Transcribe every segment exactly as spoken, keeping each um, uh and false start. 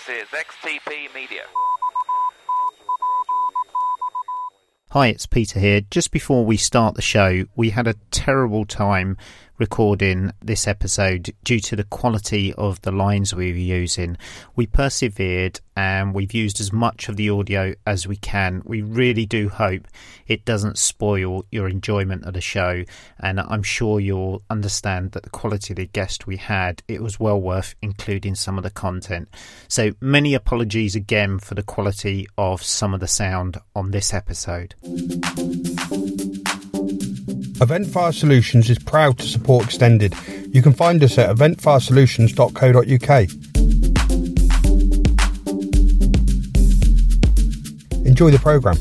This is X T P Media. Hi, it's Peter here. Just before we start the show, we had a terrible time recording this episode due to the quality of the lines we were using. We persevered and we've used as much of the audio as we can. We really do hope it doesn't spoil your enjoyment of the show, and I'm sure you'll understand that the quality of the guest we had, it was well worth including some of the content. So many apologies again for the quality of some of the sound on this episode. Event Fire Solutions is proud to support Extended. You can find us at event fire solutions dot co dot uk. Enjoy the programme.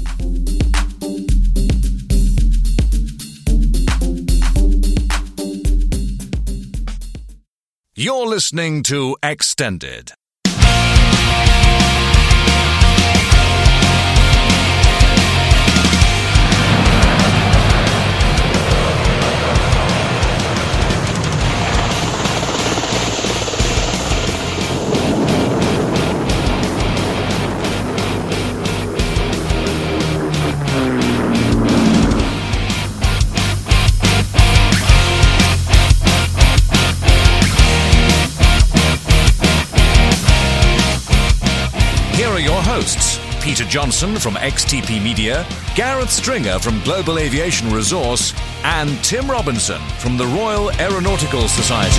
You're listening to Extended. Hosts Peter Johnson from X T P Media, Gareth Stringer from Global Aviation Resource, and Tim Robinson from the Royal Aeronautical Society.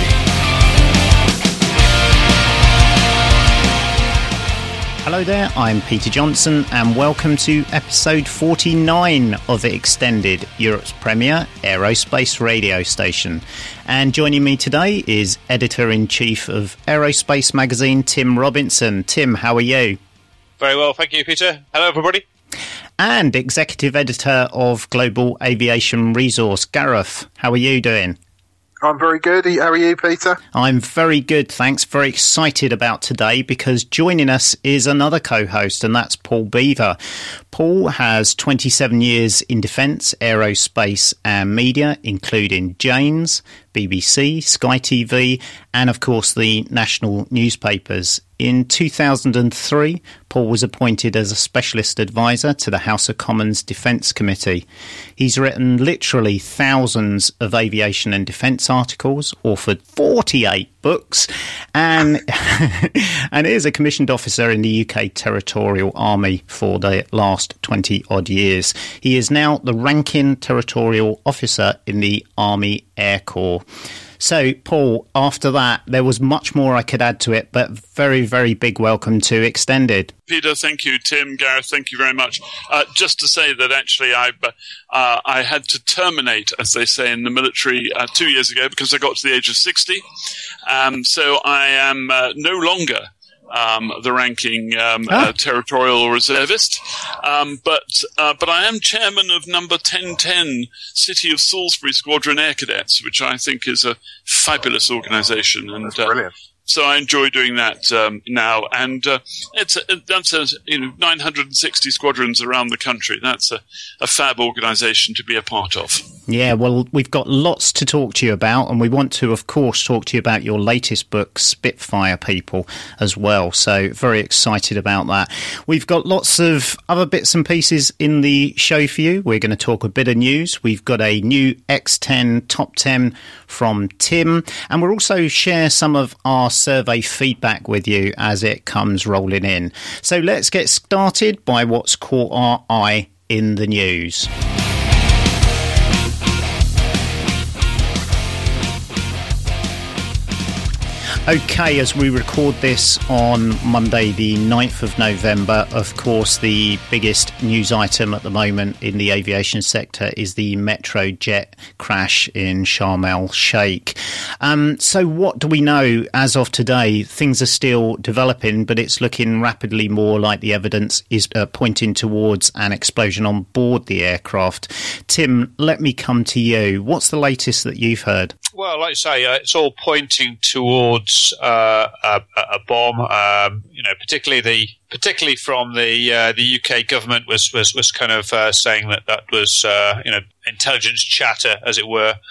Hello there, I'm Peter Johnson and welcome to episode forty-nine of Extended, Europe's premier aerospace radio station. And joining me today is Editor-in-Chief of Aerospace Magazine, Tim Robinson. Tim, how are you? Very well, thank you, Peter. Hello, everybody. And Executive Editor of Global Aviation Resource, Gareth. How are you doing? I'm very good. How are you, Peter? I'm very good, thanks. Very excited about today because joining us is another co-host, and that's Paul Beaver. Paul has twenty-seven years in defence, aerospace and media, including Janes, B B C, Sky T V, and of course the national newspapers. In two thousand three, Paul was appointed as a specialist advisor to the House of Commons Defence Committee. He's written literally thousands of aviation and defence articles, authored forty-eight books, and and is a commissioned officer in the U K Territorial Army for the last twenty-odd years. He is now the ranking territorial officer in the Army Air Corps. So, Paul, after that, there was much more I could add to it, but very, very big welcome to Extended. Peter, thank you. Tim, Gareth, thank you very much. Uh, just to say that actually I uh, I had to terminate, as they say in the military, uh, two years ago because I got to the age of sixty. Um, so I am uh, no longer Um, the ranking um, ah. uh, territorial reservist, um, but uh, but I am chairman of number ten ten City of Salisbury Squadron Air Cadets, which I think is a fabulous organisation, and that's brilliant. Uh, so I enjoy doing that um, now, and uh, it's a, that's a, you know nine hundred sixty squadrons around the country. That's a, a fab organisation to be a part of. Yeah, well, we've got lots to talk to you about, and we want to, of course, talk to you about your latest book, Spitfire People, as well. So very excited about that. We've got lots of other bits and pieces in the show for you. We're going to talk a bit of news. We've got a new X ten Top ten from Tim, and we'll also share some of our survey feedback with you as it comes rolling in. So let's get started by what's caught our eye in the news. Okay, as we record this on Monday the ninth of November, of course the biggest news item at the moment in the aviation sector is the Metro jet crash in Sharm el-Sheikh. Um, so what do we know as of today? Things are still developing, but it's looking rapidly more like the evidence is uh, pointing towards an explosion on board the aircraft. Tim, let me come to you. What's the latest that you've heard? Well, like I say, uh, it's all pointing towards uh, a, a bomb. Um, you know, particularly the particularly from the uh, the U K government was was was kind of uh, saying that that was uh, you know intelligence chatter, as it were.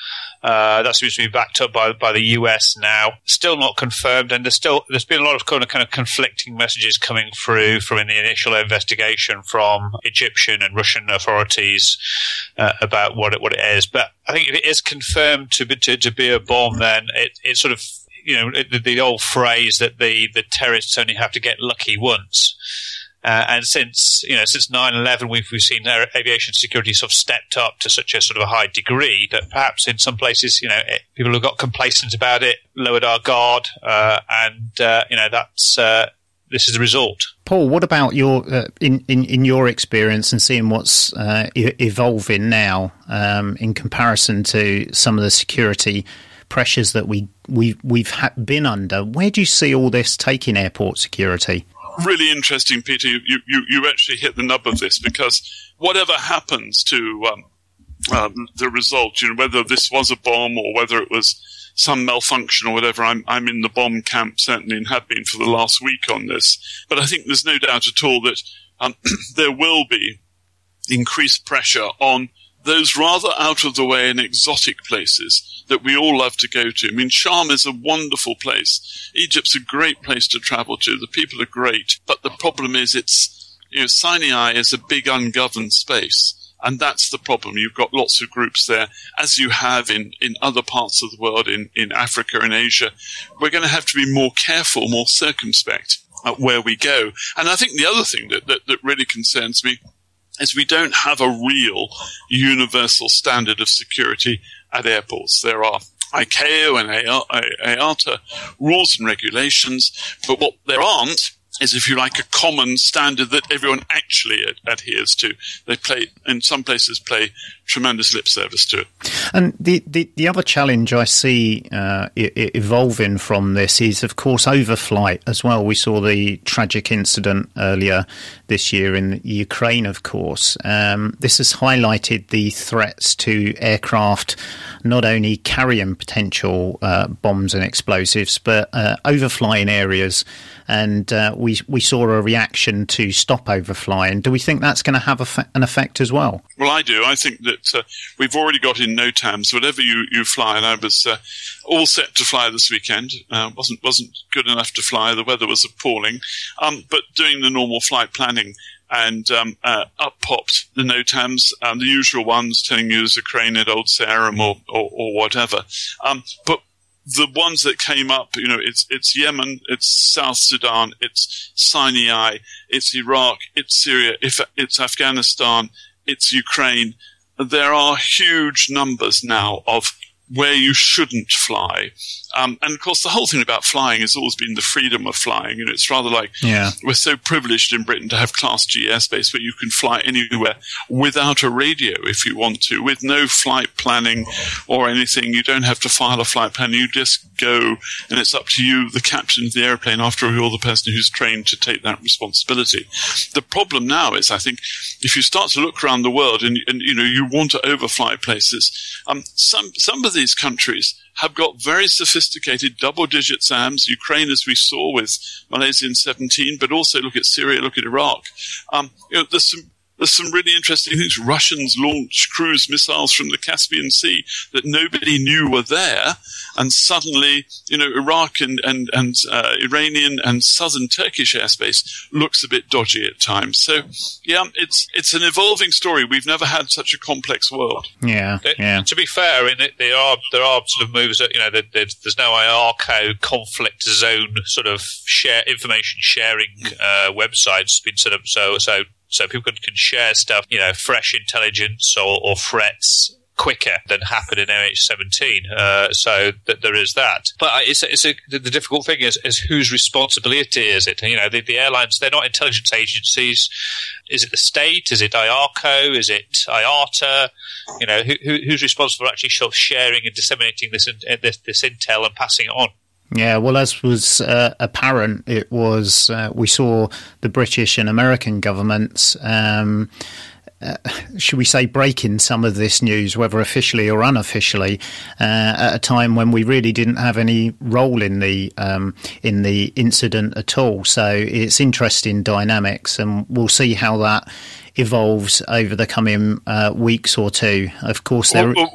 Uh, that seems to be backed up by by the U S now. Still not confirmed, and there's still there's been a lot of kind of kind of conflicting messages coming through from in the initial investigation from Egyptian and Russian authorities uh, about what it what it is. But I think if it is confirmed to be to, to be a bomb, then it it sort of, you know, the, the old phrase that the the terrorists only have to get lucky once. Uh, and since, you know, since nine eleven, we've, we've seen their aviation security sort of stepped up to such a sort of a high degree that perhaps in some places, you know, it, people have got complacent about it, lowered our guard, uh, and, uh, you know, that's, uh, this is the result. Paul, what about your, uh, in, in, in your experience and seeing what's uh, e- evolving now um, in comparison to some of the security pressures that we, we, we've ha- been under? Where do you see all this taking airport security? Really interesting, Peter. You, you, you actually hit the nub of this, because whatever happens to um, um, the result, you know, whether this was a bomb or whether it was some malfunction or whatever, I'm, I'm in the bomb camp certainly, and have been for the last week on this. But I think there's no doubt at all that um, there will be increased pressure on those rather out-of-the-way and exotic places that we all love to go to. I mean, Sharm is a wonderful place. Egypt's a great place to travel to. The people are great. But the problem is it's, you know, Sinai is a big ungoverned space. And that's the problem. You've got lots of groups there, as you have in, in other parts of the world, in, in Africa and Asia. We're going to have to be more careful, more circumspect at where we go. And I think the other thing that, that, that really concerns me is we don't have a real universal standard of security at airports. There are I C A O and I A T A rules and regulations, but what there aren't is, if you like, a common standard that everyone actually ad- adheres to. They play, in some places, play tremendous lip service to it. And the, the, the other challenge I see uh, I- I evolving from this is, of course, overflight as well. We saw the tragic incident earlier this year in Ukraine, of course. Um, this has highlighted the threats to aircraft, not only carrying potential uh, bombs and explosives, but uh, overflying areas. And uh, we we saw a reaction to stop overflying. Do we think that's going to have a fa- an effect as well? Well, I do. I think that uh, we've already got in NOTAMs, whatever you, you fly, and I was uh, all set to fly this weekend. Uh, wasn't wasn't good enough to fly. The weather was appalling. Um, but doing the normal flight planning, and um, uh, up popped the NOTAMs, um, the usual ones telling you there's a crane at Old Sarum or, or, or whatever. Um, but the ones that came up, you know, it's it's Yemen, it's South Sudan, it's Sinai, it's Iraq, it's Syria, it's Afghanistan, it's Ukraine. There are huge numbers now of where you shouldn't fly. Um, and, of course, the whole thing about flying has always been the freedom of flying. You know, it's rather like yeah. we're so privileged in Britain to have Class G airspace where you can fly anywhere without a radio if you want to, with no flight planning or anything. You don't have to file a flight plan. You just go, and it's up to you, the captain of the airplane, after all, you're the person who's trained to take that responsibility. The problem now is, I think, if you start to look around the world and, and you know, you want to overfly places, um, some, some of these countries have got very sophisticated double-digit S A Ms. Ukraine, as we saw with Malaysia in seventeen, but also look at Syria, look at Iraq. Um, you know, there's some there's some really interesting things. Russians launch cruise missiles from the Caspian Sea that nobody knew were there, and suddenly, you know, Iraq and and and uh, Iranian and southern Turkish airspace looks a bit dodgy at times. So, yeah, it's it's an evolving story. We've never had such a complex world. Yeah, yeah. To be fair, in it, there are there are sort of moves that, you know, there's, there's no I R C O conflict zone sort of share information sharing uh, websites been set up, so so. So people can, can share stuff, you know, fresh intelligence or, or threats quicker than happened in M H seventeen. Uh, so that there is that. But it's a, it's a, the difficult thing is, is whose responsibility is it? You know, the, the airlines, they're not intelligence agencies. Is it the state? Is it I R C O? Is it I A T A? You know, who, who, who's responsible for actually sort of sharing and disseminating this, this, this intel and passing it on? Yeah, well, as was uh, apparent, it was uh, we saw the British and American governments, um, uh, should we say, breaking some of this news, whether officially or unofficially, uh, at a time when we really didn't have any role in the um, in the incident at all. So it's interesting dynamics, and we'll see how that evolves over the coming uh, weeks or two. Of course, there. Well, well, well,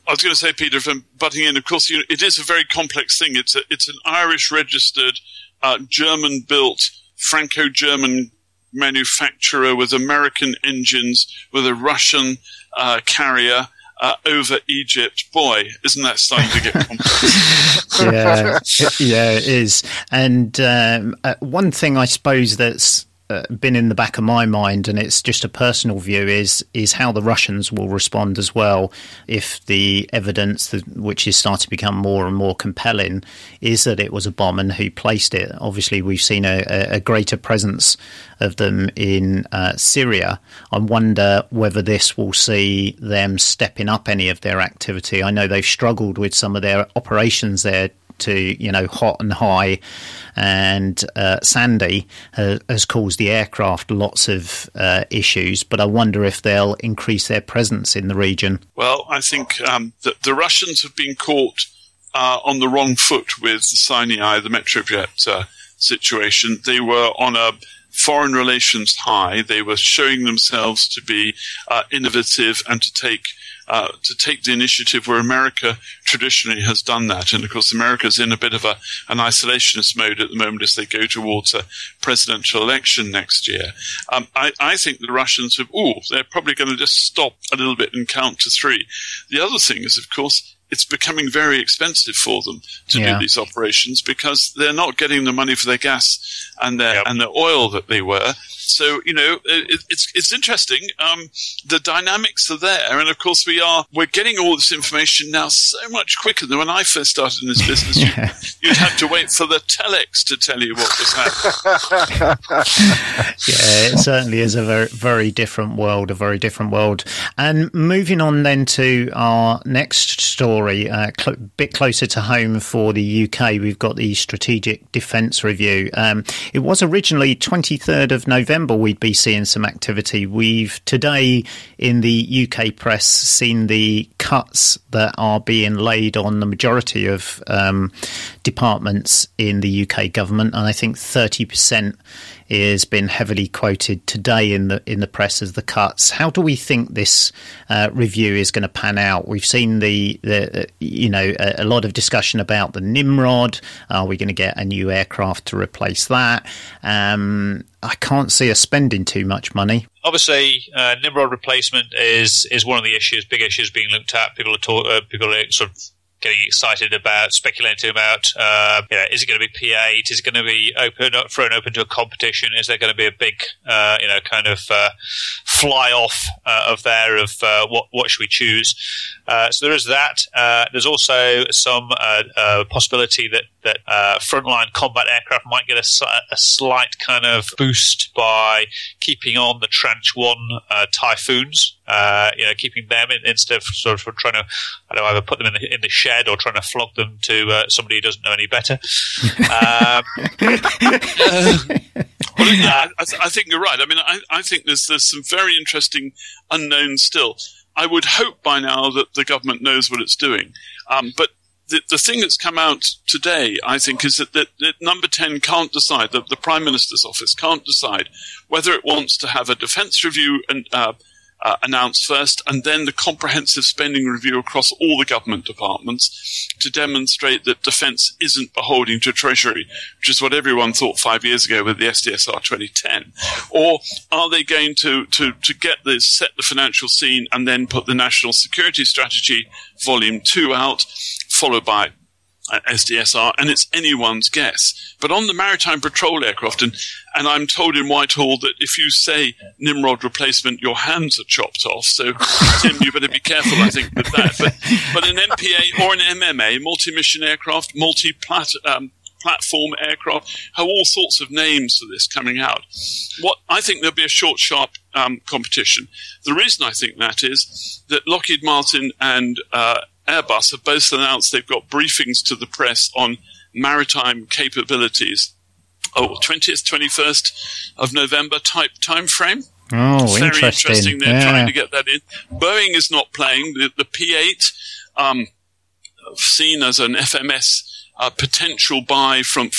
I was going to say, Peter, if I'm butting in, of course, you know, it is a very complex thing. It's a, it's an Irish-registered, uh, German-built, Franco-German manufacturer with American engines, with a Russian uh, carrier uh, over Egypt. Boy, isn't that starting to get complex? yeah, yeah, it is. And um, uh, one thing I suppose that's uh, been in the back of my mind, and it's just a personal view, is is how the Russians will respond as well if the evidence, that, which is starting to become more and more compelling, is that it was a bomb and who placed it. Obviously, we've seen a, a greater presence of them in uh, Syria. I wonder whether this will see them stepping up any of their activity. I know they've struggled with some of their operations there to, you know, hot and high, and uh, Sandy uh, has caused the aircraft lots of uh, issues, but I wonder if they'll increase their presence in the region. Well, I think um, the, the Russians have been caught uh, on the wrong foot with the Sinai, the Metrojet uh, situation. They were on a foreign relations high. They were showing themselves to be uh, innovative and to take uh, to take the initiative where America traditionally has done that. And of course, America's in a bit of a an isolationist mode at the moment as they go towards a presidential election next year. Um, I, I think the Russians have, oh, they're probably going to just stop a little bit and count to three. The other thing is, of course, it's becoming very expensive for them to yeah. do these operations because they're not getting the money for their gas and their yep. and their oil that they were. So, you know, it, it's it's interesting. Um, the dynamics are there, and of course, we are we're getting all this information now so much quicker than when I first started in this business. yeah. you'd, you'd have to wait for the telex to tell you what was happening. Yeah, it certainly is a very very different world, a very different world. And moving on then to our next story, a uh, cl- bit closer to home for the U K, we've got the Strategic Defence Review. Um, it was originally twenty-third of November we'd be seeing some activity. We've today in the U K press seen the cuts that are being laid on the majority of um, departments in the U K government, and I think thirty percent has been heavily quoted today in the in the press as the cuts. How do we think this uh, review is going to pan out? We've seen the, the you know a, a lot of discussion about the Nimrod. Are we going to get a new aircraft to replace that? Um, I can't see us spending too much money. Obviously, uh, Nimrod replacement is is one of the issues, big issues being looked at. People are talk, uh, people are sort of getting excited about, speculating about, uh, you know, is it going to be P eight? Is it going to be open, thrown open to a competition? Is there going to be a big, uh, you know, kind of uh, fly off uh, of there of uh, what what should we choose? Uh, so there is that. Uh, there's also some uh, uh, possibility that that uh, frontline combat aircraft might get a, a slight kind of boost by keeping on the Tranche One uh, Typhoons. Uh, you know, keeping them in, instead of sort of trying to, I don't know, either put them in the in the shed or trying to flog them to uh, somebody who doesn't know any better. um, uh, well, yeah, I, th- I think you're right. I mean, I, I think there's there's some very interesting unknowns still. I would hope by now that the government knows what it's doing, um, but the, the thing that's come out today, I think, is that, that, that Number ten can't decide, that the Prime Minister's office can't decide whether it wants to have a defence review and uh, uh, announced first, and then the comprehensive spending review across all the government departments to demonstrate that defence isn't beholden to Treasury, which is what everyone thought five years ago with the S D S R twenty ten. Or are they going to, to, to get this, set the financial scene, and then put the National Security Strategy Volume two out, followed by S D S R, and it's anyone's guess. But on the maritime patrol aircraft, and, and I'm told in Whitehall that if you say Nimrod replacement, your hands are chopped off. So, Tim, you better be careful, I think, with that. But, but an M P A or an M M A, multi-mission aircraft, multi-plat, um, platform aircraft, have all sorts of names for this coming out. What I think there'll be a short, sharp um, competition. The reason I think that is that Lockheed Martin and uh, Airbus have both announced they've got briefings to the press on maritime capabilities. Oh, twentieth, twenty-first of November type time frame. Oh, very interesting. interesting. They're yeah. trying to get that in. Boeing is not playing. The, the P eight, um, seen as an F M S uh, potential buy from, from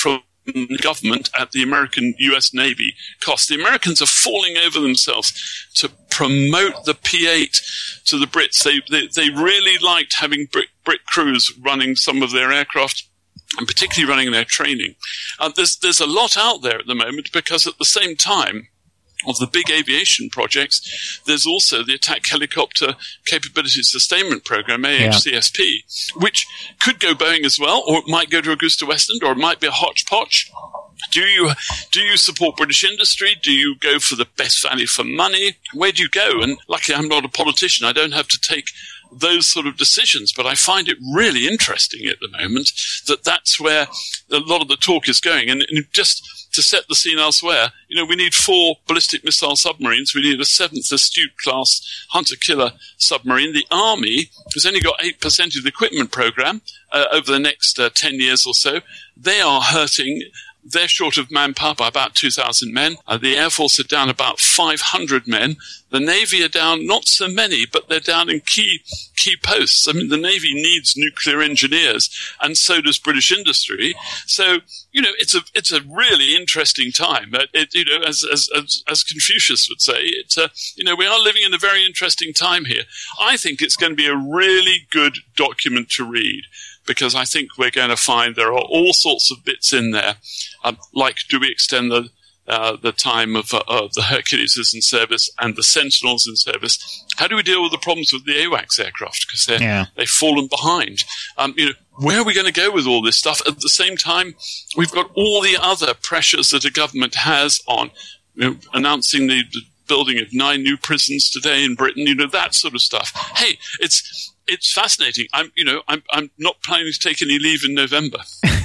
government at the American U S Navy cost. The Americans are falling over themselves to promote the P eight to the Brits. They they, they really liked having Brit, Brit crews running some of their aircraft, and particularly running their training. Uh, there's there's a lot out there at the moment, because at the same time of the big aviation projects, there's also the Attack Helicopter Capability Sustainment Program, A H C S P, yeah. which could go Boeing as well, or it might go to AgustaWestland, or it might be a hodgepodge. Do you do you support British industry? Do you go for the best value for money? Where do you go? And luckily, I'm not a politician. I don't have to take those sort of decisions, but I find it really interesting at the moment that that's where a lot of the talk is going. And, and just to set the scene elsewhere, you know, we need four ballistic missile submarines. We need a seventh Astute-class hunter-killer submarine. The Army has only got eight percent of the equipment program uh, over the next uh, ten years or so. They are hurting. They're short of manpower by about two thousand men. Uh, the Air Force are down about five hundred men. The Navy are down not so many, but they're down in key key posts. I mean, the Navy needs nuclear engineers, and so does British industry. So, you know, it's a it's a really interesting time. It, it, you know, as, as as as Confucius would say, it's a, you know, we are living in a very interesting time here. I think it's going to be a really good document to read, because I think we're going to find there are all sorts of bits in there, um, like do we extend the uh, the time of, uh, of the Hercules in service and the Sentinels in service? How do we deal with the problems with the AWACS aircraft, because they're yeah. they've fallen behind? Um, you know, where are we going to go with all this stuff? At the same time, we've got all the other pressures that a government has on, you know, announcing the, the building of nine new prisons today in Britain. You know, that sort of stuff. Hey, it's. It's fascinating. I'm, you know, I'm, I'm not planning to take any leave in November.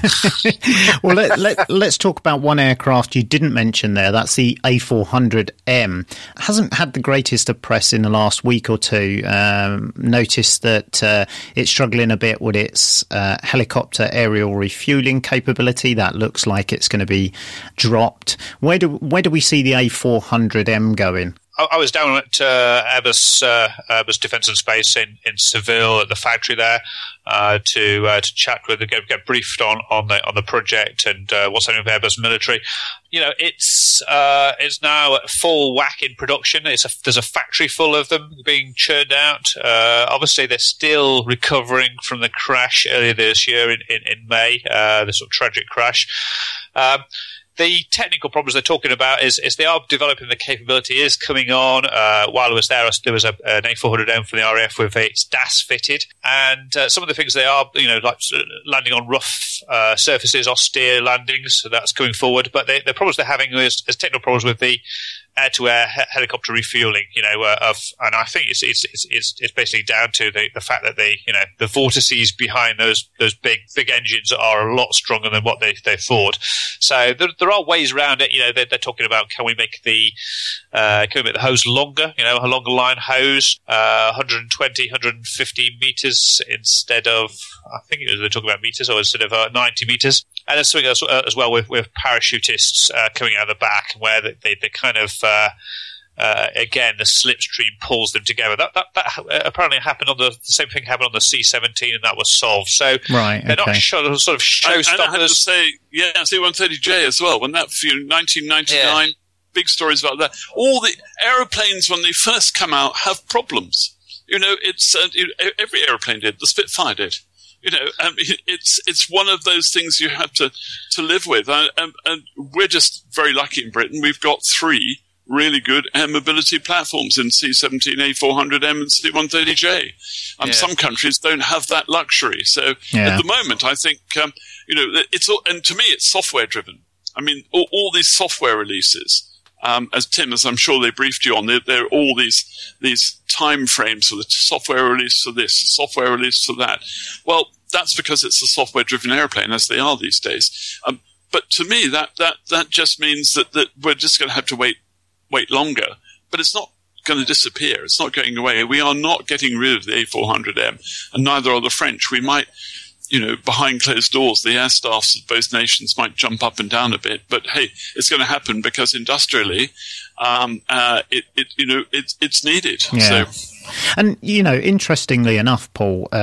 Well, let, let, let's talk about one aircraft you didn't mention there. That's the A four hundred M. Hasn't had the greatest of press in the last week or two. Um, noticed that uh, it's struggling a bit with its uh, helicopter aerial refueling capability. That looks like it's going to be dropped. Where do where do we see the A four hundred M going? I was down at uh, Airbus, uh, Airbus Defence and Space in, in Seville at the factory there uh, to uh, to chat with, get, get briefed on, on the on the project and uh, what's happening with Airbus military. You know, it's uh, it's now at full whack in production. It's a, there's a factory full of them being churned out. Uh, obviously, they're still recovering from the crash earlier this year in in, in May, uh, the sort of tragic crash. Um, The technical problems they're talking about is, is they are developing the capability is coming on. Uh, while I was there, there was a, an A four hundred M from the R A F with its D A S fitted. And uh, some of the things they are, you know, like landing on rough uh, surfaces, austere landings, so that's coming forward. But they, the problems they're having is, is technical problems with the air-to-air he- helicopter refueling, you know, uh, of, and I think it's, it's, it's, it's, it's basically down to the, the fact that they, you know, the vortices behind those, those big, big engines are a lot stronger than what they, they thought. So there, there are ways around it. You know, they're, they're talking about, can we make the, uh, can we make the hose longer, you know, a longer line hose, uh, one twenty, one fifty meters instead of, I think it was, they're talking about meters, or instead of uh, ninety meters. And there's something else uh, as well with, with parachutists uh, coming out of the back, where they, they, they kind of, uh, uh, again, the slipstream pulls them together. That, that, that apparently happened on the, the same thing happened on the C seventeen, and that was solved. So right, they're okay. not sure, sort of showstoppers. And I have to say, yeah, C one thirty J as well. When that, you know, nineteen ninety-nine, yeah. Big stories about that. All the aeroplanes, when they first come out, have problems. You know, it's uh, you know, every aeroplane did. The Spitfire did. You know, um, it's it's one of those things you have to, to live with. Uh, and, and we're just very lucky in Britain. We've got three really good air mobility platforms in C seventeen, A four hundred M, and C one thirty J. Um, yeah. Some countries don't have that luxury. So yeah. At the moment, I think, um, you know, it's all, and to me, it's software driven. I mean, all, all these software releases. Um, as Tim, as I'm sure they briefed you on, there, there are all these these time frames for the software release for this, software release for that. Well, that's because it's a software-driven airplane, as they are these days. Um, but to me, that that that just means that, that we're just going to have to wait wait longer. But it's not going to disappear. It's not going away. We are not getting rid of the A four hundred M, and neither are the French. We might, you know, behind closed doors, the air staffs of both nations might jump up and down a bit. But hey, it's going to happen because industrially, um, uh, it, it, you know, it, it's needed. Yeah. So. And, you know, interestingly enough, Paul, uh,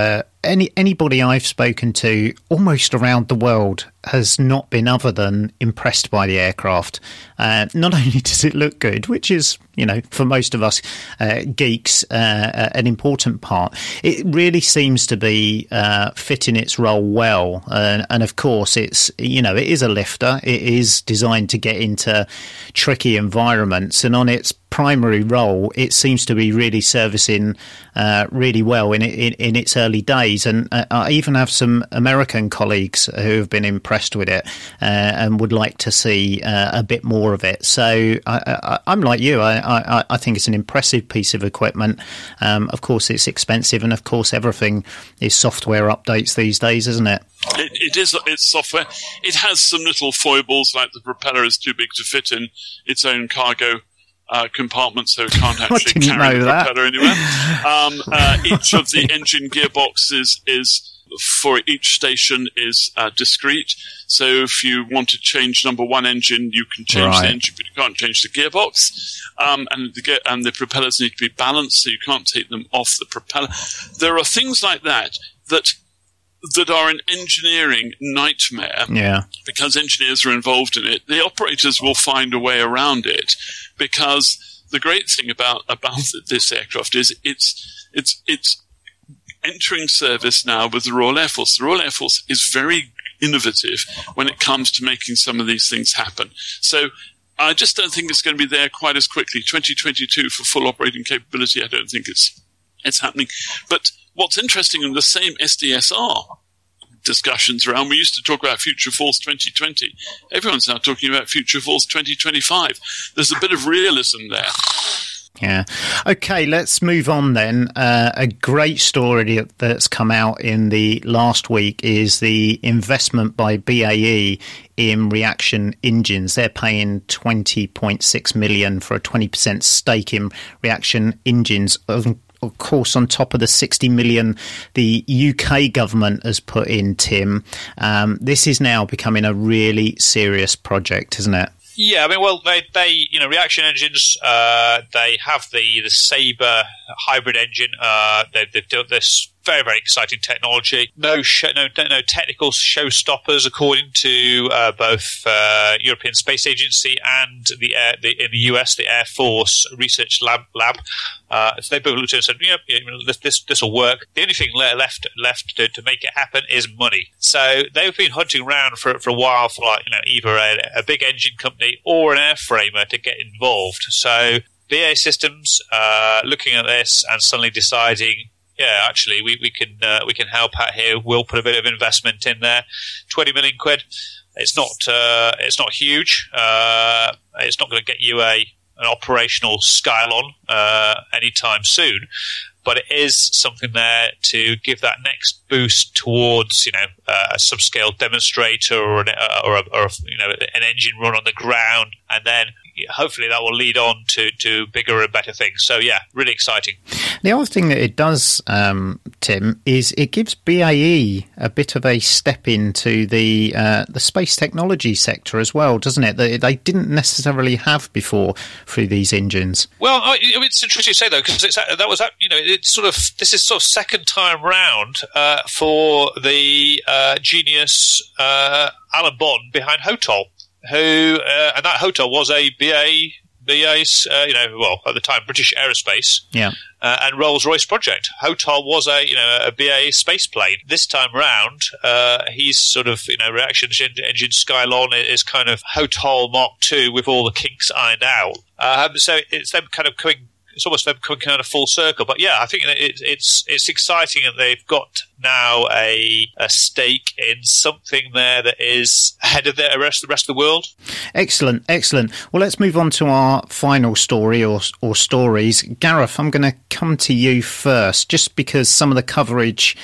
any anybody I've spoken to almost around the world has not been other than impressed by the aircraft. Uh, not only does it look good, which is, you know, for most of us uh, geeks, uh, an important part, it really seems to be uh, fitting its role well. Uh, and of course, it's, you know, it is a lifter. It is designed to get into tricky environments, and on its primary role, it seems to be really servicing uh, really well in, in in its early days. And uh, I even have some American colleagues who have been impressed with it uh, and would like to see uh, a bit more of it. So I, I, I'm like you. I, I, I think it's an impressive piece of equipment. Um, of course, it's expensive, and of course, everything is software updates these days, isn't it? It, it is. It's software. It has some little foibles, like the propeller is too big to fit in its own cargo Uh, compartment, so it can't actually carry the propeller anywhere. Um, uh, each of the engine gearboxes is, for each station, is uh, discrete. So if you want to change number one engine, you can change right. the engine, but you can't change the gearbox. Um, and, the ge- and the propellers need to be balanced, so you can't take them off the propeller. There are things like that that that are an engineering nightmare, yeah. because engineers are involved in it. The operators will find a way around it, because the great thing about, about this aircraft is it's it's it's entering service now with the Royal Air Force. The Royal Air Force is very innovative when it comes to making some of these things happen. So I just don't think it's going to be there quite as quickly. twenty twenty-two for full operating capability, I don't think it's it's happening. But what's interesting, in the same S D S R discussions around, we used to talk about Future Force twenty twenty. Everyone's now talking about Future Force twenty twenty-five. There's a bit of realism there. Yeah. Okay, let's move on then. Uh, a great story that's come out in the last week is the investment by B A E in Reaction Engines. They're paying twenty point six million dollars for a twenty percent stake in Reaction Engines. Of course, on top of the sixty million the U K government has put in, Tim, um, this is now becoming a really serious project, isn't it? Yeah, I mean, well, they, they you know, Reaction Engines, uh, they have the, the Sabre hybrid engine. Uh, they, they've built this very, very exciting technology. No, show, no, no technical showstoppers, according to uh, both uh, European Space Agency and the, Air, the in the U S, the Air Force Research Lab. Lab. Uh, so they both looked at it and said, you know, you know this this this will work. The only thing left left to, to make it happen is money. So they've been hunting around for for a while for, like, you know, either a, a big engine company or an airframer to get involved. So B A E Systems uh, looking at this and suddenly deciding, yeah, actually, we, we can uh, we can help out here. We'll put a bit of investment in there, twenty million quid. It's not uh, it's not huge. Uh, it's not going to get you a an operational Skylon uh, anytime soon, but it is something there to give that next boost towards, you know, uh, a subscale demonstrator or an, uh, or, a, or a, you know, an engine run on the ground, and then hopefully that will lead on to, to bigger and better things. So, yeah, really exciting. The other thing that it does, um, Tim, is it gives B A E a bit of a step into the uh, the space technology sector as well, doesn't it? That they didn't necessarily have before through these engines. Well, I, it's interesting to say, though, because that was, you know, it's sort of, this is sort of second time round uh, for the uh, genius uh, Alan Bond behind HOTOL. Who uh, and that HOTOL was a B A E, B A E's, uh, you know, well, at the time, British Aerospace, yeah, uh, and Rolls-Royce project. HOTOL was a, you know, a B A E space plane. This time round, uh, he's sort of, you know, Reaction Engine Skylon is kind of HOTOL Mark two with all the kinks ironed out. Um, so it's them kind of coming. It's almost them coming kind of full circle. But yeah, I think it, it's it's exciting that they've got now a a stake in something there that is ahead of the rest the rest of the world. Excellent, excellent. Well, let's move on to our final story or or stories. Gareth, I'm going to come to you first, just because some of the coverage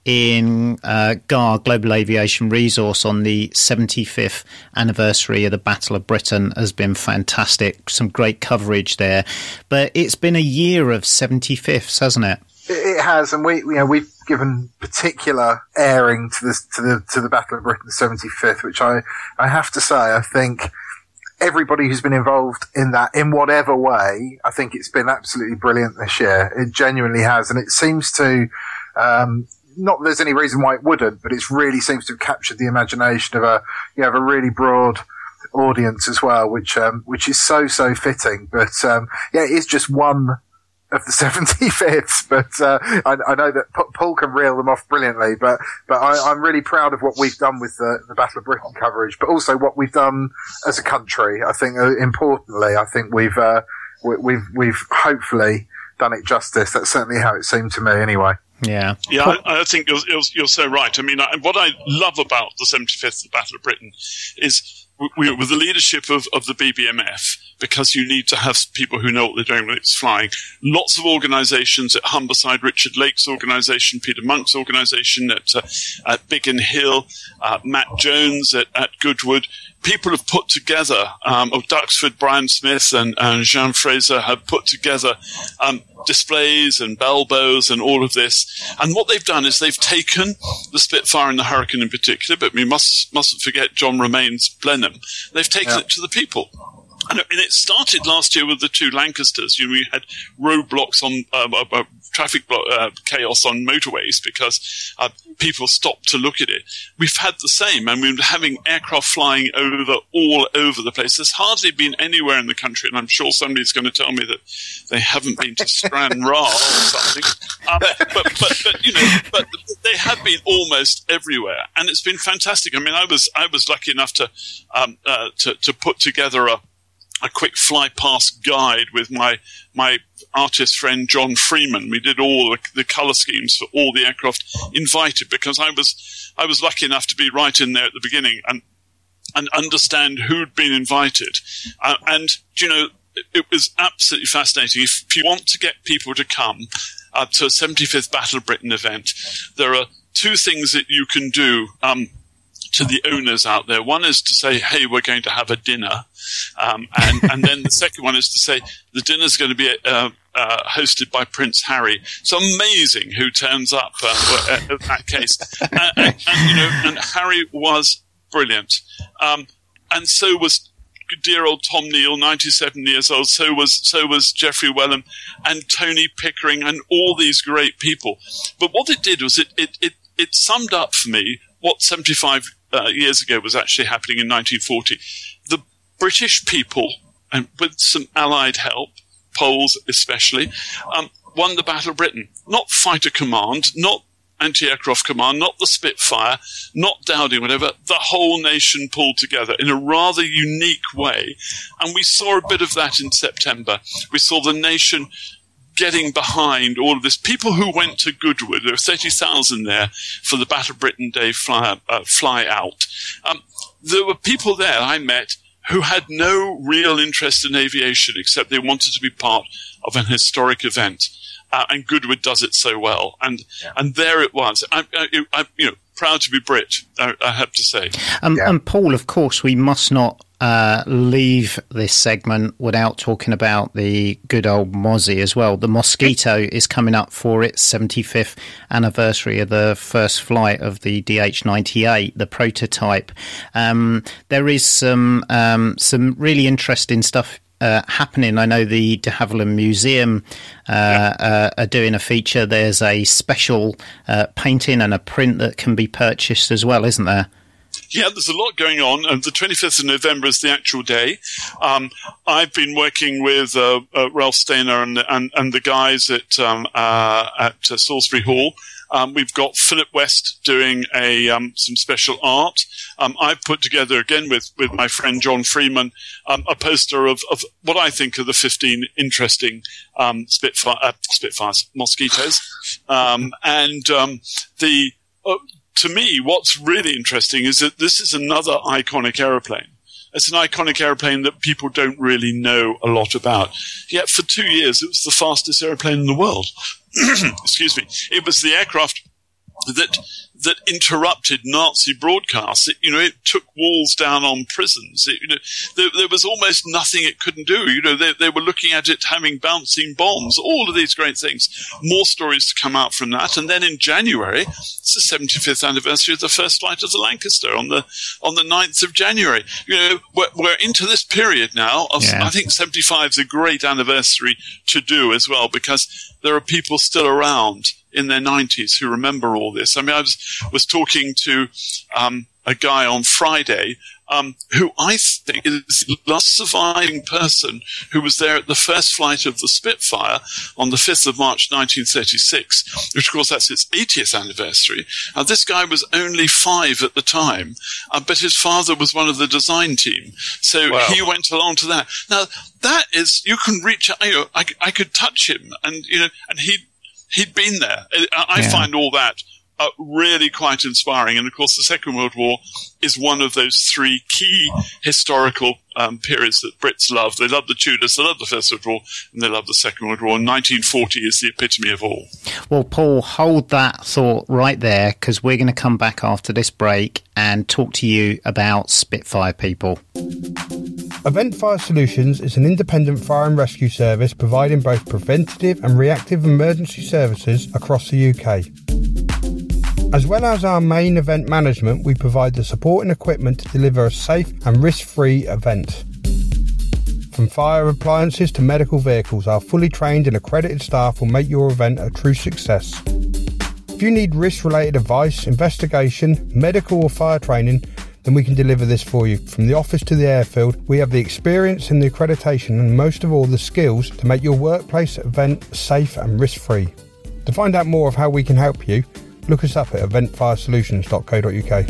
in uh, G A R, Global Aviation Resource, on the seventy-fifth anniversary of the Battle of Britain has been fantastic. Some great coverage there. But it's been a year of seventy-fifths, hasn't it? It has, and we, you know, we've given particular airing to this, to the to the Battle of Britain seventy-fifth, which I, I have to say, I think everybody who's been involved in that, in whatever way, I think it's been absolutely brilliant this year. It genuinely has, and it seems to um, not that there's any reason why it wouldn't, but it really seems to have captured the imagination of a, you know, of a really broad audience as well, which, um, which is so, so fitting. But, um, yeah, it is just one of the seventy-fifths, but, uh, I, I know that P- Paul can reel them off brilliantly, but, but I, I'm really proud of what we've done with the, the Battle of Britain coverage, but also what we've done as a country. I think, uh, importantly, I think we've, uh, we, we've, we've hopefully done it justice. That's certainly how it seemed to me anyway. Yeah, yeah, I, I think you're, you're, you're so right. I mean, I, what I love about the seventy-fifth Battle of Britain is we, with the leadership of, of the B B M F, because you need to have people who know what they're doing when it's flying. Lots of organisations at Humberside, Richard Lake's organisation, Peter Monk's organisation at, uh, at Biggin Hill, uh, Matt Jones at, at Goodwood. People have put together, um, of Duxford, Brian Smith and, and Jean Fraser have put together um, displays and bell bows and all of this. And what they've done is they've taken the Spitfire and the Hurricane in particular, but we must, mustn't forget John Romain's Blenheim. They've taken yeah. it to the people. And it started last year with the two Lancasters. You know, we had roadblocks on um, uh, uh, traffic block, uh, chaos on motorways because uh, people stopped to look at it. We've had the same, and we're having aircraft flying over all over the place. There's hardly been anywhere in the country, and I'm sure somebody's going to tell me that they haven't been to Stranraer or something. Um, but, but, but you know, but they have been almost everywhere, and it's been fantastic. I mean, I was I was lucky enough to um, uh, to, to put together a. a quick fly past guide with my my artist friend John Freeman. We did all the, the colour schemes for all the aircraft invited because I was I was lucky enough to be right in there at the beginning and and understand who'd been invited. Uh, and you know, it, it was absolutely fascinating. If, if you want to get people to come uh, to a seventy-fifth Battle of Britain event, there are two things that you can do. Um, to the owners out there. One is to say, hey, we're going to have a dinner. Um, and, and then the second one is to say, the dinner's going to be uh, uh, hosted by Prince Harry. It's amazing who turns up uh, in that case. and, and, and, you know, and Harry was brilliant. Um, and so was dear old Tom Neal, ninety-seven years old. So was, so was Geoffrey Wellham and Tony Pickering and all these great people. But what it did was it, it, it, it summed up for me what seventy-five Uh, years ago was actually happening in nineteen forty. The British people, and with some Allied help, Poles especially, um, won the Battle of Britain. Not fighter command, not anti-aircraft command, not the Spitfire, not Dowding, whatever. The whole nation pulled together in a rather unique way. And we saw a bit of that in September. We saw the nation getting behind all of this. People who went to Goodwood, there were thirty thousand there for the Battle of Britain Day fly, uh, fly out. Um, there were people there I met who had no real interest in aviation except they wanted to be part of an historic event. Uh, and Goodwood does it so well. And yeah. and there it was. I, I, I, you know, proud to be Brit, I, I have to say. Um, yeah. And Paul, of course, we must not Uh, leave this segment without talking about the good old Mozzie as well. The Mosquito is coming up for its seventy-fifth anniversary of the first flight of the D H ninety-eight, the prototype. Um, there is some um, some really interesting stuff Uh, happening. I know the de Havilland Museum uh, yeah. uh, are doing a feature. There's a special uh, painting and a print that can be purchased as well, isn't there? Yeah, there's a lot going on, and the twenty-fifth of November is the actual day. Um, I've been working with uh, uh, Ralph Stainer and, and, and the guys at um, uh, at uh, Salisbury Hall. Um, we've got Philip West doing a um, some special art. Um, I've put together, again with, with my friend John Freeman, um, a poster of, of what I think are the fifteen interesting um, Spitfire, uh, Spitfires, Mosquitoes. Um, and um, the... Uh, To me, what's really interesting is that this is another iconic aeroplane. It's an iconic aeroplane that people don't really know a lot about. Yet for two years, it was the fastest aeroplane in the world. Excuse me. It was the aircraft that that interrupted Nazi broadcasts. It, you know, it took walls down on prisons. It, you know, there, there was almost nothing it couldn't do. You know, they, they were looking at it having bouncing bombs, all of these great things. More stories to come out from that. And then in January, it's the seventy-fifth anniversary of the first flight of the Lancaster on the on the ninth of January. You know, we're, we're into this period now. Of, yeah. I think seventy-five is a great anniversary to do as well, because there are people still around in their nineties who remember all this. I mean, I was, was talking to um, a guy on Friday um, who I think is the last surviving person who was there at the first flight of the Spitfire on the fifth of March nineteen thirty-six, which of course that's its eightieth anniversary. Now, this guy was only five at the time, uh, but his father was one of the design team, so wow. he went along to that. Now, that is, you can reach out, you know, I, I could touch him, and, you know, and he He'd been there. I, I yeah. find all that uh, really quite inspiring. And, of course, the Second World War is one of those three key historical um, periods that Brits love. They love the Tudors, they love the First World War, and they love the Second World War. And nineteen forty is the epitome of all. Well, Paul, hold that thought right there, because we're going to come back after this break and talk to you about Spitfire people. Event Fire Solutions is an independent fire and rescue service providing both preventative and reactive emergency services across the U K. As well as our main event management, we provide the support and equipment to deliver a safe and risk-free event. From fire appliances to medical vehicles, our fully trained and accredited staff will make your event a true success. If you need risk-related advice, investigation, medical or fire training, then we can deliver this for you. From the office to the airfield, we have the experience and the accreditation and most of all the skills to make your workplace event safe and risk-free. To find out more of how we can help you, look us up at event fire solutions dot co dot uk.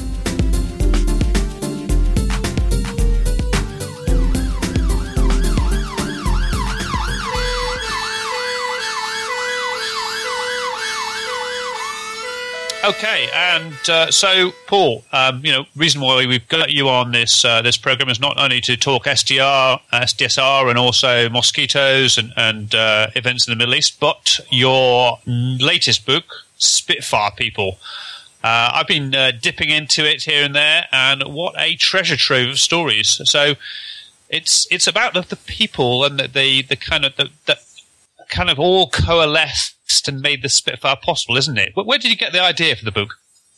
Okay, and uh, so, Paul, um, you know, reason why we've got you on this uh, this program is not only to talk S D R, S D S R, and also mosquitoes and, and uh, events in the Middle East, but your latest book, Spitfire People. Uh, I've been uh, dipping into it here and there, and what a treasure trove of stories. So it's it's about the, the people and the, the the kind of the, the kind of all coalesced and made the Spitfire possible, isn't it? Where did you get the idea for the book?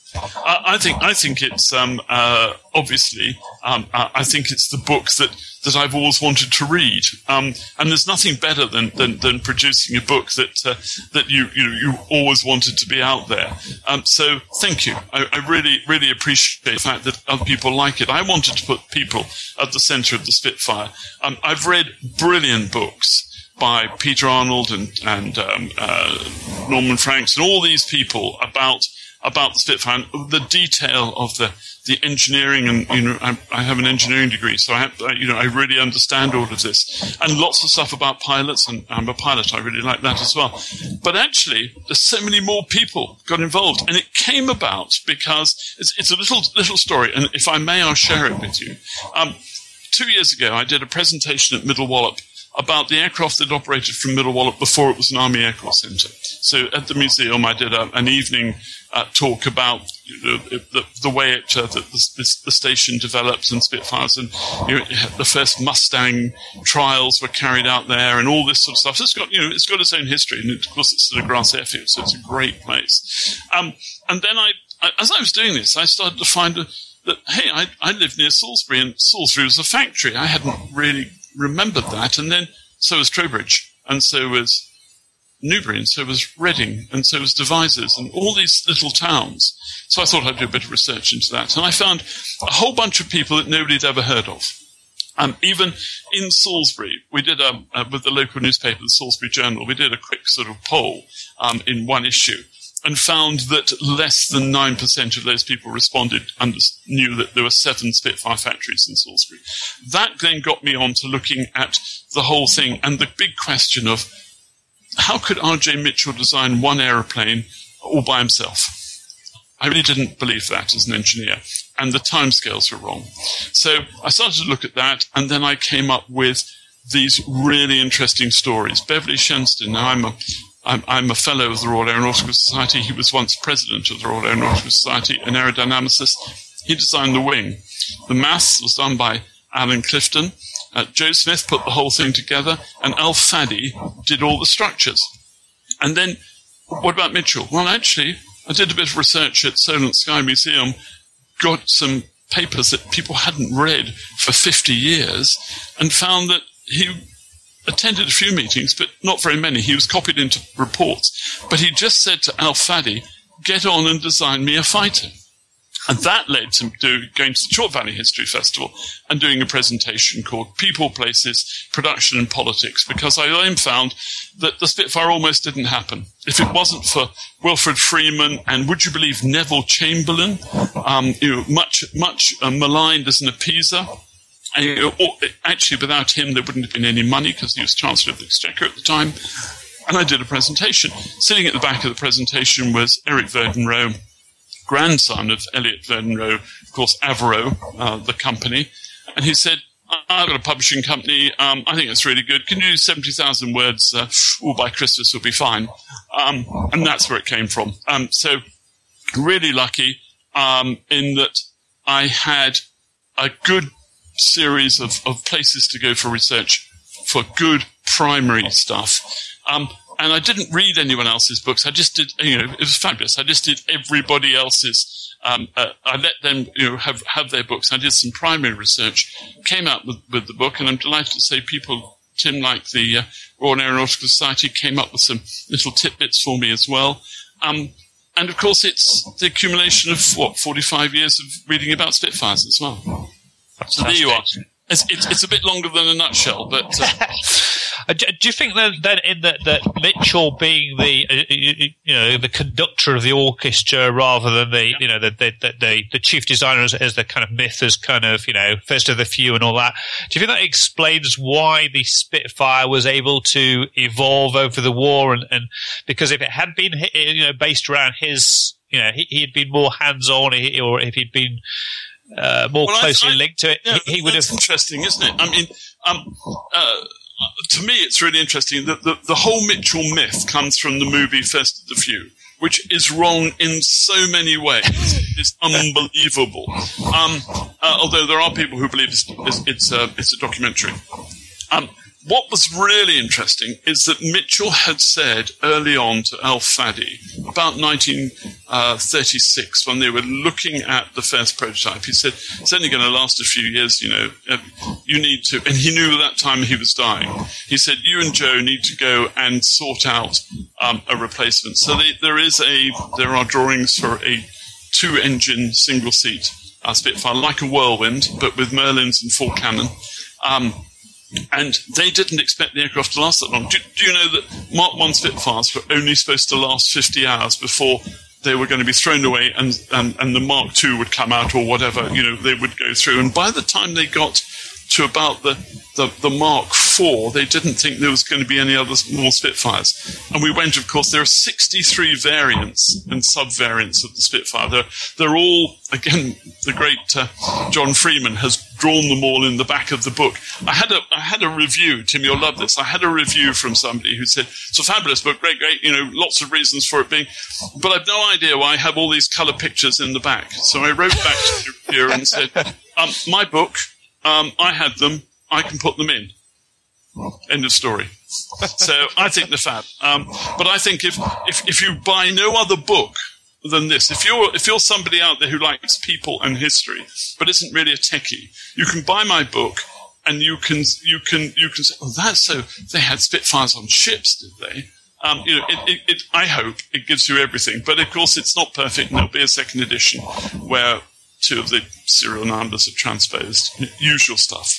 I, I think I think it's um, uh, obviously um, I think it's the book that, that I've always wanted to read, um, and there's nothing better than, than, than producing a book that uh, that you you know, you always wanted to be out there. Um, so thank you. I, I really really appreciate the fact that other people like it. I wanted to put people at the centre of the Spitfire. Um, I've read brilliant books by Peter Arnold and, and um, uh, Norman Franks and all these people about about the Spitfire and the detail of the, the engineering. And you know, I, I have an engineering degree, so I have, you know I really understand all of this, and lots of stuff about pilots. And I'm a pilot; I really like that as well. But actually, there's so many more people got involved, and it came about because it's, it's a little little story. And if I may, I'll share it with you. Um, two years ago, I did a presentation at Middle Wallop about the aircraft that operated from Middle Wallop before it was an Army Aircraft Centre. So at the museum, I did a, an evening uh, talk about you know, the, the way it, uh, the, the, the station developed and Spitfires, and you know, the first Mustang trials were carried out there, and all this sort of stuff. So it's got, you know, it's got its own history, and of course it's at a grass airfield, so it's a great place. Um, and then I, I, as I was doing this, I started to find a, that hey, I, I live near Salisbury, and Salisbury was a factory. I hadn't really remembered that, and then so was Trowbridge, and so was Newbury, and so was Reading, and so was Devizes, and all these little towns. So I thought I'd do a bit of research into that, and I found a whole bunch of people that nobody had ever heard of. Um, even in Salisbury, we did a, uh, with the local newspaper, the Salisbury Journal, we did a quick sort of poll um, in one issue, and found that less than nine percent of those people responded and knew that there were seven Spitfire factories in Salisbury. That then got me on to looking at the whole thing and the big question of how could R J Mitchell design one aeroplane all by himself? I really didn't believe that as an engineer, and the timescales were wrong. So I started to look at that, and then I came up with these really interesting stories. Beverly Shenstone, now I'm a I'm, I'm a fellow of the Royal Aeronautical Society. He was once president of the Royal Aeronautical Society, an aerodynamicist. He designed the wing. The maths was done by Alan Clifton. Uh, Joe Smith put the whole thing together, and Alf Faddy did all the structures. And then, what about Mitchell? Well, actually, I did a bit of research at Solent Sky Museum, got some papers that people hadn't read for fifty years, and found that he attended a few meetings, but not very many. He was copied into reports. But he just said to Al-Fadi, get on and design me a fighter. And that led to do, going to the Chalk Valley History Festival and doing a presentation called People, Places, Production and Politics, because I then found that the Spitfire almost didn't happen. If it wasn't for Wilfred Freeman and, would you believe, Neville Chamberlain, um, you know, much, much uh, maligned as an appeaser. And, you know, actually, without him, there wouldn't have been any money because he was Chancellor of the Exchequer at the time. And I did a presentation. Sitting at the back of the presentation was Eric Verdenroe, grandson of Elliot Verdenroe, of course, Avro, uh, the company. And he said, I've got a publishing company. Um, I think it's really good. Can you do seventy thousand words? Uh, oh, by Christmas will be fine. Um, and that's where it came from. Um, so really lucky um, in that I had a good series of, of places to go for research for good primary stuff. Um, And I didn't read anyone else's books. I just did, you know, it was fabulous. I just did everybody else's. Um, uh, I let them, you know, have, have their books. I did some primary research, came out with, with the book, and I'm delighted to say people, Tim, like the uh, Royal Aeronautical Society, came up with some little tidbits for me as well. Um, and of course, it's the accumulation of, what, forty-five years of reading about Spitfires as well. So there you are. It's, it's, it's a bit longer than a nutshell, but... Uh, do, do you think that, that in that, that Mitchell being the uh, you, you know the conductor of the orchestra rather than the yeah. you know the the, the the chief designer as, as the kind of myth as kind of you know first of the few and all that, do you think that explains why the Spitfire was able to evolve over the war? And, and because if it had been you know based around his you know he had been more hands on, or if he'd been uh, more well, closely I, I, linked to it, yeah, he, he would have. That's interesting, isn't it? I mean. Um, uh, To me, it's really interesting that the, the whole Mitchell myth comes from the movie First of the Few, which is wrong in so many ways. It's unbelievable. Um, uh, although there are people who believe it's, it's, it's, a, it's a documentary. Um, what was really interesting is that Mitchell had said early on to Al-Fadi, about nineteen thirty-six, when they were looking at the first prototype, he said, it's only going to last a few years, you know, uh, you need to, and he knew at that time he was dying. He said, you and Joe need to go and sort out um, a replacement. So they, there is a, there are drawings for a two-engine single-seat uh, Spitfire, like a Whirlwind, but with Merlins and full cannon. Um, And they didn't expect the aircraft to last that long. Do, do you know that Mark one Spitfires were only supposed to last fifty hours before they were going to be thrown away and, and, and the Mark two would come out or whatever, you know, they would go through. And by the time they got to about the, the, the Mark four, they didn't think there was going to be any other more Spitfires. And we went, of course, there are sixty-three variants and sub-variants of the Spitfire. They're, they're all, again, the great uh, John Freeman has drawn them all in the back of the book. I had a I had a review, Tim, you'll love this. I had a review from somebody who said, it's a fabulous book, great, great, you know, lots of reasons for it being, but I've no idea why I have all these colour pictures in the back. So I wrote back to the reviewer and said, um, my book, um, I had them, I can put them in. End of story. So I think they're fab. Um, but I think if, if, if you buy no other book than this, if you're if you're somebody out there who likes people and history but isn't really a techie, you can buy my book and you can you can you can say, oh, that's so they had Spitfires on ships, did they? Um, you know, it, it, it, I hope it gives you everything, but of course it's not perfect, and there'll be a second edition where two of the serial numbers are transposed. Usual stuff.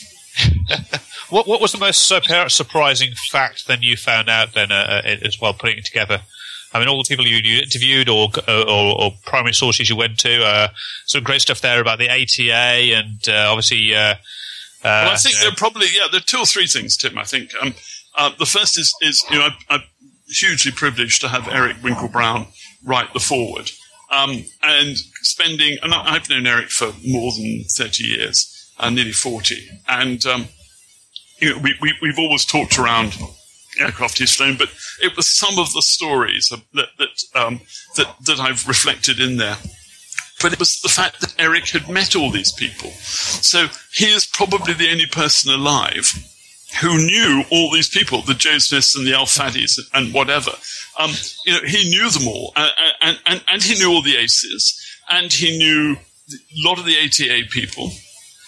what what was the most surprising fact then you found out then uh, as well putting it together? I mean, all the people you, you interviewed or, or or primary sources you went to, uh, some great stuff there about the A T A and uh, obviously. Uh, uh, well, I think you know. there are probably yeah, there are two or three things, Tim. I think um, uh, the first is is you know I, I'm hugely privileged to have Eric Winkle-Brown write the foreword, um, and spending and I've known Eric for more than thirty years, uh, nearly forty, and um, you know we, we we've always talked around aircraft he's flown, but it was some of the stories that that, um, that that I've reflected in there. But it was the fact that Eric had met all these people. So he is probably the only person alive who knew all these people, the Joe Smiths and the Al-Fadis and whatever. Um, you know, he knew them all, and, and, and, and he knew all the aces, and he knew a lot of the A T A people.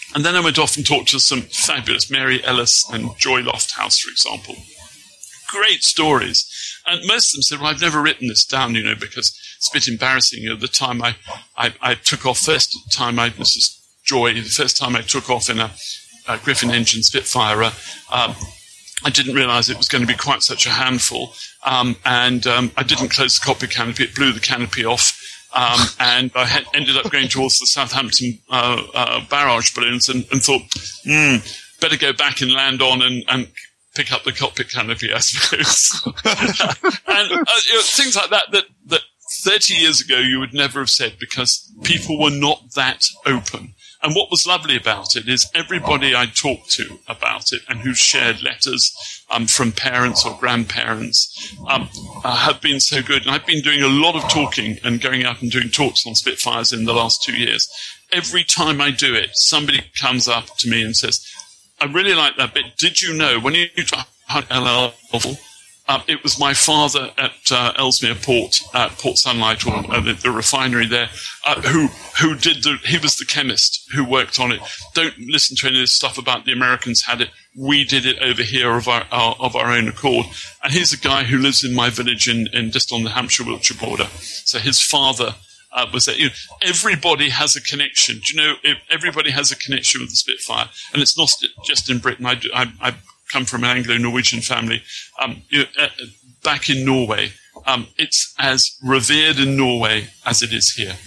And then I went off and talked to some fabulous Mary Ellis and Joy Lofthouse, for example. Great stories. And most of them said, well, I've never written this down, you know, because it's a bit embarrassing. You know, the time I, I, I took off, first time I, this is Joy, the first time I took off in a, a Griffin engine Spitfire, uh, um, I didn't realise it was going to be quite such a handful. Um, and um, I didn't close the cockpit canopy. It blew the canopy off. Um, and I had ended up going towards the Southampton uh, uh, barrage balloons and, and thought, hmm, better go back and land on and, and pick up the cockpit canopy, I suppose. and uh, you know, things like that, that that thirty years ago you would never have said because people were not that open. And what was lovely about it is everybody I talked to about it and who shared letters um, from parents or grandparents um, uh, have been so good. And I've been doing a lot of talking and going out and doing talks on Spitfires in the last two years. Every time I do it, somebody comes up to me and says, I really like that bit. Did you know when you talk about L L Oval, Um, it was my father at uh, Ellesmere Port, uh, Port Sunlight, or uh, the, the refinery there, uh, who who did the. He was the chemist who worked on it. Don't listen to any of this stuff about the Americans had it. We did it over here of our, our of our own accord. And he's a guy who lives in my village in, in just on the Hampshire-Wiltshire border. So his father uh, was there. You know, everybody has a connection. Do you know? If everybody has a connection with the Spitfire, and it's not just in Britain. I do, I. I come from an Anglo-Norwegian family. Um, you know, uh, back in Norway, um, it's as revered in Norway as it is here.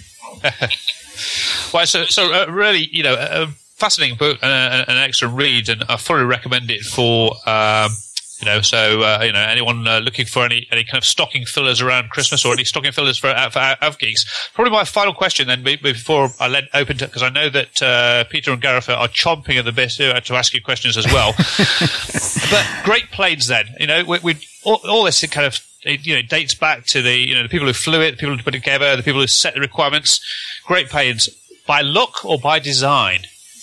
Well, so, so uh, really, you know, a fascinating book and uh, an excellent read, and I fully recommend it for, um, you know, so, uh, you know, anyone uh, looking for any, any kind of stocking fillers around Christmas or any stocking fillers for, uh, for AvGeeks. Probably my final question then, before I let open to, because I know that uh, Peter and Gareth are chomping at the bit to, to ask you questions as well. But great planes then, you know, we, we all, all this kind of, it, you know, dates back to the, you know, the people who flew it, the people who put it together, the people who set the requirements. Great planes. By luck or by design?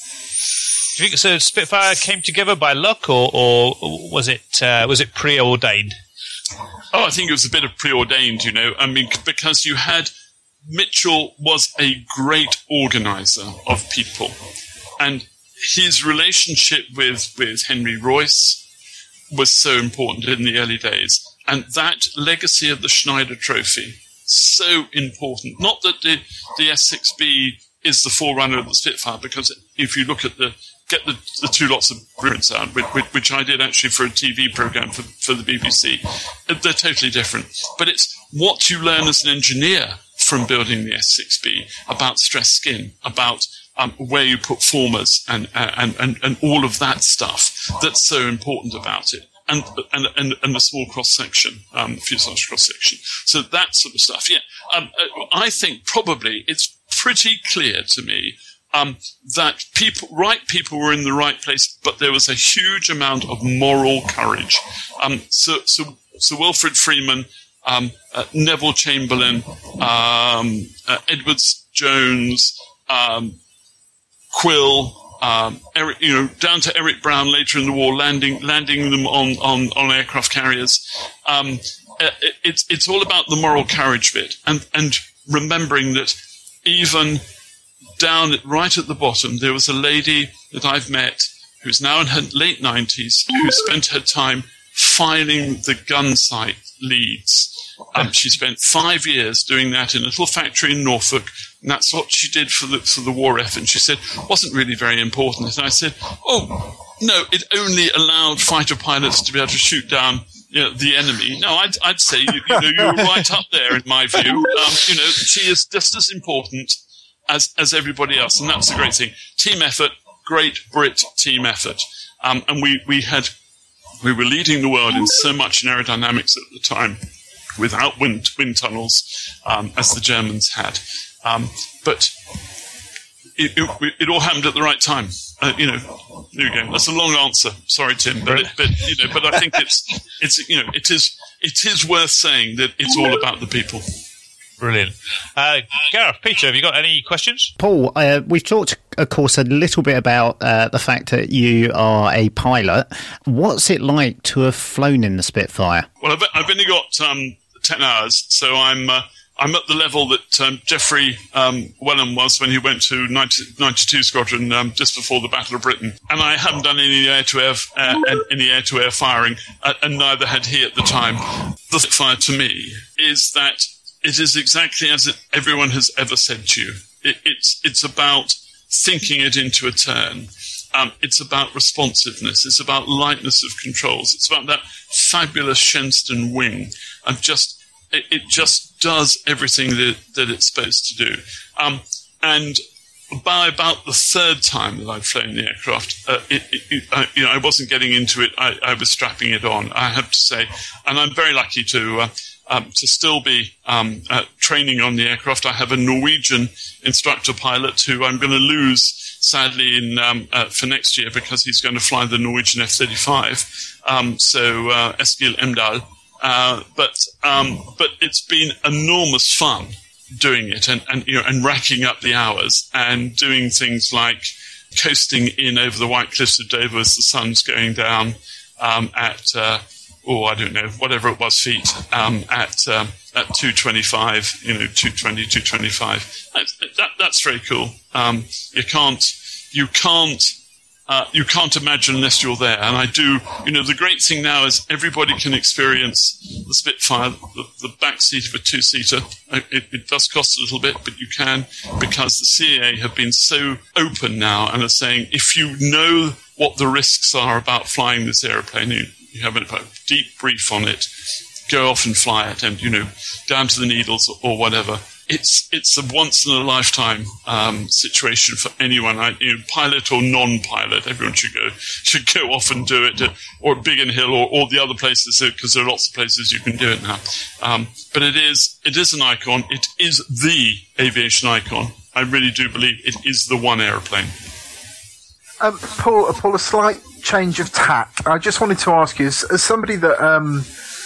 Do you think so Spitfire came together by luck, or, or was it uh, was it preordained? Oh, I think it was a bit of preordained, you know. I mean, because you had Mitchell was a great organizer of people, and his relationship with, with Henry Royce was so important in the early days, and that legacy of the Schneider Trophy so important. Not that the the S six B is the forerunner of the Spitfire, because if you look at the get the, the two lots of blueprints out, which, which I did actually for a T V program for, for the B B C. They're totally different. But it's what you learn as an engineer from building the S six B about stress skin, about um, where you put formers and, and, and, and all of that stuff that's so important about it. And, and, and, and the small cross-section, um, fuselage cross-section. So that sort of stuff. Yeah. Um, I think probably it's pretty clear to me Um, that people, right people were in the right place, but there was a huge amount of moral courage. Um, so, so, so Wilfred Freeman, um, uh, Neville Chamberlain, um, uh, Edwards Jones, um, Quill, um, Eric, you know, down to Eric Brown later in the war, landing, landing them on, on, on aircraft carriers. Um, it, it's, it's all about the moral courage bit, and, and remembering that even down right at the bottom, there was a lady that I've met who's now in her late nineties, who spent her time filing the gun site leads. Um, she spent five years doing that in a little factory in Norfolk, and that's what she did for the for the war effort. And she said it wasn't really very important. And I said, oh, no, it only allowed fighter pilots to be able to shoot down, you know, the enemy. No, I'd, I'd say, you, you know, you're right up there in my view. Um, you know, she is just as important as as everybody else, and that's the great thing. Team effort, great Brit team effort. Um, and we, we had, we were leading the world in so much in aerodynamics at the time, without wind, wind tunnels, um, as the Germans had. Um, but it, it, it all happened at the right time. Uh, you know, there you go. That's a long answer. Sorry, Tim, but, it, but, you know, but I think it's, it's, you know, it is, it is worth saying that it's all about the people. Brilliant. Uh, Gareth, Peter, have you got any questions? Paul, uh, we've talked, of course, a little bit about uh, the fact that you are a pilot. What's it like to have flown in the Spitfire? Well, I've, I've only got um, ten hours, so I'm uh, I'm at the level that um, Geoffrey um, Wellham was when he went to ninety, ninety-two Squadron um, just before the Battle of Britain. And I hadn't done any air-to-air, uh, any air-to-air firing, uh, and neither had he at the time. The Spitfire, to me, is that it is exactly as it, everyone has ever said to you. It, it's, it's about thinking it into a turn. Um, it's about responsiveness. It's about lightness of controls. It's about that fabulous Shenstone wing. And just, it, it just does everything that, that it's supposed to do. Um, and by about the third time that I'd flown the aircraft, uh, it, it, it, I, you know, I wasn't getting into it. I, I was strapping it on, I have to say. And I'm very lucky to... Uh, Um, to still be um, uh, training on the aircraft. I have a Norwegian instructor pilot who I'm going to lose, sadly, in um, uh, for next year because he's going to fly the Norwegian F thirty-five. Um, so uh, Eskil Emdahl. Uh, but um, but it's been enormous fun doing it and, and you know and racking up the hours and doing things like coasting in over the White Cliffs of Dover as the sun's going down um, at. Uh, Oh, I don't know, whatever it was, feet, um, at um, at two twenty-five, you know, two twenty, two twenty-five. That's, that, that's very cool. Um, you can't, you can't, uh, you can't imagine unless you're there. And I do, you know, the great thing now is everybody can experience the Spitfire, the, the back seat of a two-seater. It, it does cost a little bit, but you can, because the C A A have been so open now and are saying, if you know what the risks are about flying this aeroplane, you, you have a deep brief on it, go off and fly it, and, you know, down to the needles or, or whatever. It's it's a once-in-a-lifetime um, situation for anyone, I, you know, pilot or non-pilot. Everyone should go should go off and do it, uh, or at Biggin Hill or, or the other places, because there are lots of places you can do it now. Um, but it is it is an icon. It is the aviation icon. I really do believe it is the one aeroplane. Um, Paul, Paul, a slight change of tack. I just wanted to ask you, as, as somebody that um,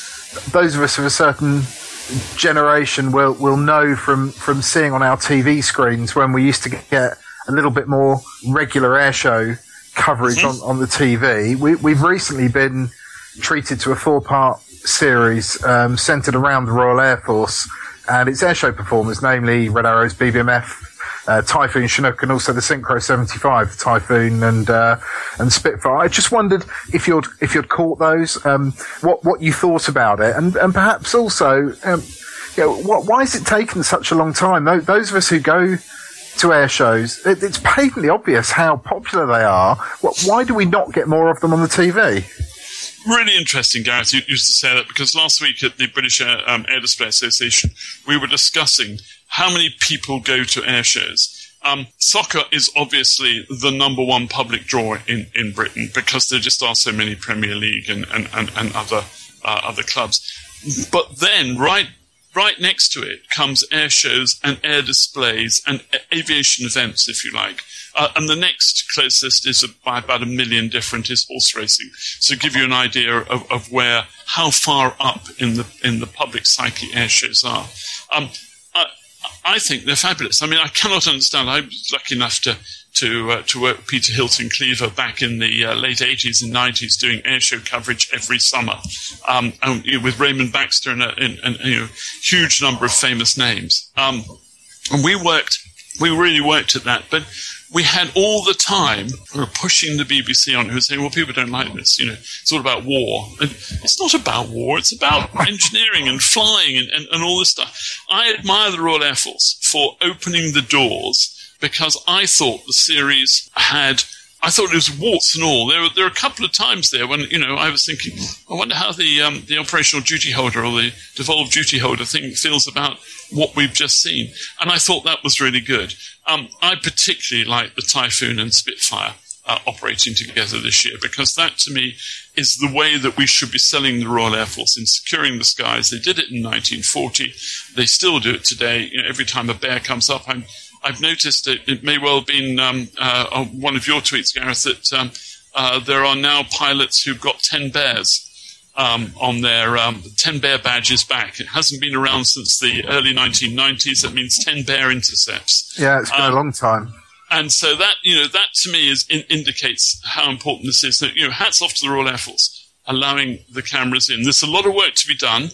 those of us of a certain generation will will know from, from seeing on our T V screens when we used to get a little bit more regular airshow coverage mm-hmm. on, on the T V. We, we've recently been treated to a four-part series um, centred around the Royal Air Force and its airshow performers, namely Red Arrow's B B M F, Uh, Typhoon, Chinook, and also the Synchro seventy-five, the Typhoon and uh, and Spitfire. I just wondered if you'd if you'd caught those, um, what what you thought about it, and and perhaps also, um, you know, what, why has it taken such a long time? Those, those of us who go to air shows, it, it's patently obvious how popular they are. What, why do we not get more of them on the T V? Really interesting, Gareth, you used to say that, because last week at the British Air, um, Air Display Association, we were discussing how many people go to air shows. Um, soccer is obviously the number one public draw in, in Britain, because there just are so many Premier League and, and, and, and other uh, other clubs. But then, right right next to it, comes air shows and air displays and aviation events, if you like. Uh, and the next closest is by about a million different is horse racing. So give you an idea of, of where, how far up in the in the public psyche air shows are. Um, I, I think they're fabulous. I mean, I cannot understand. I was lucky enough to to uh, to work with Peter Hilton Cleaver back in the uh, late eighties and nineties, doing airshow coverage every summer, um, and, you know, with Raymond Baxter and, a, and, and you know, huge number of famous names. Um, and we worked, we really worked at that, but we had all the time, we were pushing the B B C on, who were saying, well, people don't like this, you know, it's all about war. And it's not about war, it's about engineering and flying and, and, and all this stuff. I admire the Royal Air Force for opening the doors, because I thought the series had, I thought it was warts and all. There were, there were a couple of times there when, you know, I was thinking, I wonder how the um, the operational duty holder or the devolved duty holder thing feels about what we've just seen. And I thought that was really good. Um, I particularly like the Typhoon and Spitfire uh, operating together this year, because that, to me, is the way that we should be selling the Royal Air Force, in securing the skies. They did it in nineteen forty. They still do it today. You know, every time a bear comes up, I'm I've noticed it, it may well have been um, uh, one of your tweets, Gareth, that um, uh, there are now pilots who've got ten bears um, on their um, ten bear badges back. It hasn't been around since the early nineteen nineties. That means ten bear intercepts. Yeah, it's been um, a long time. And so that, you know, that to me is in, indicates how important this is. That, you know, hats off to the Royal Air Force allowing the cameras in. There's a lot of work to be done.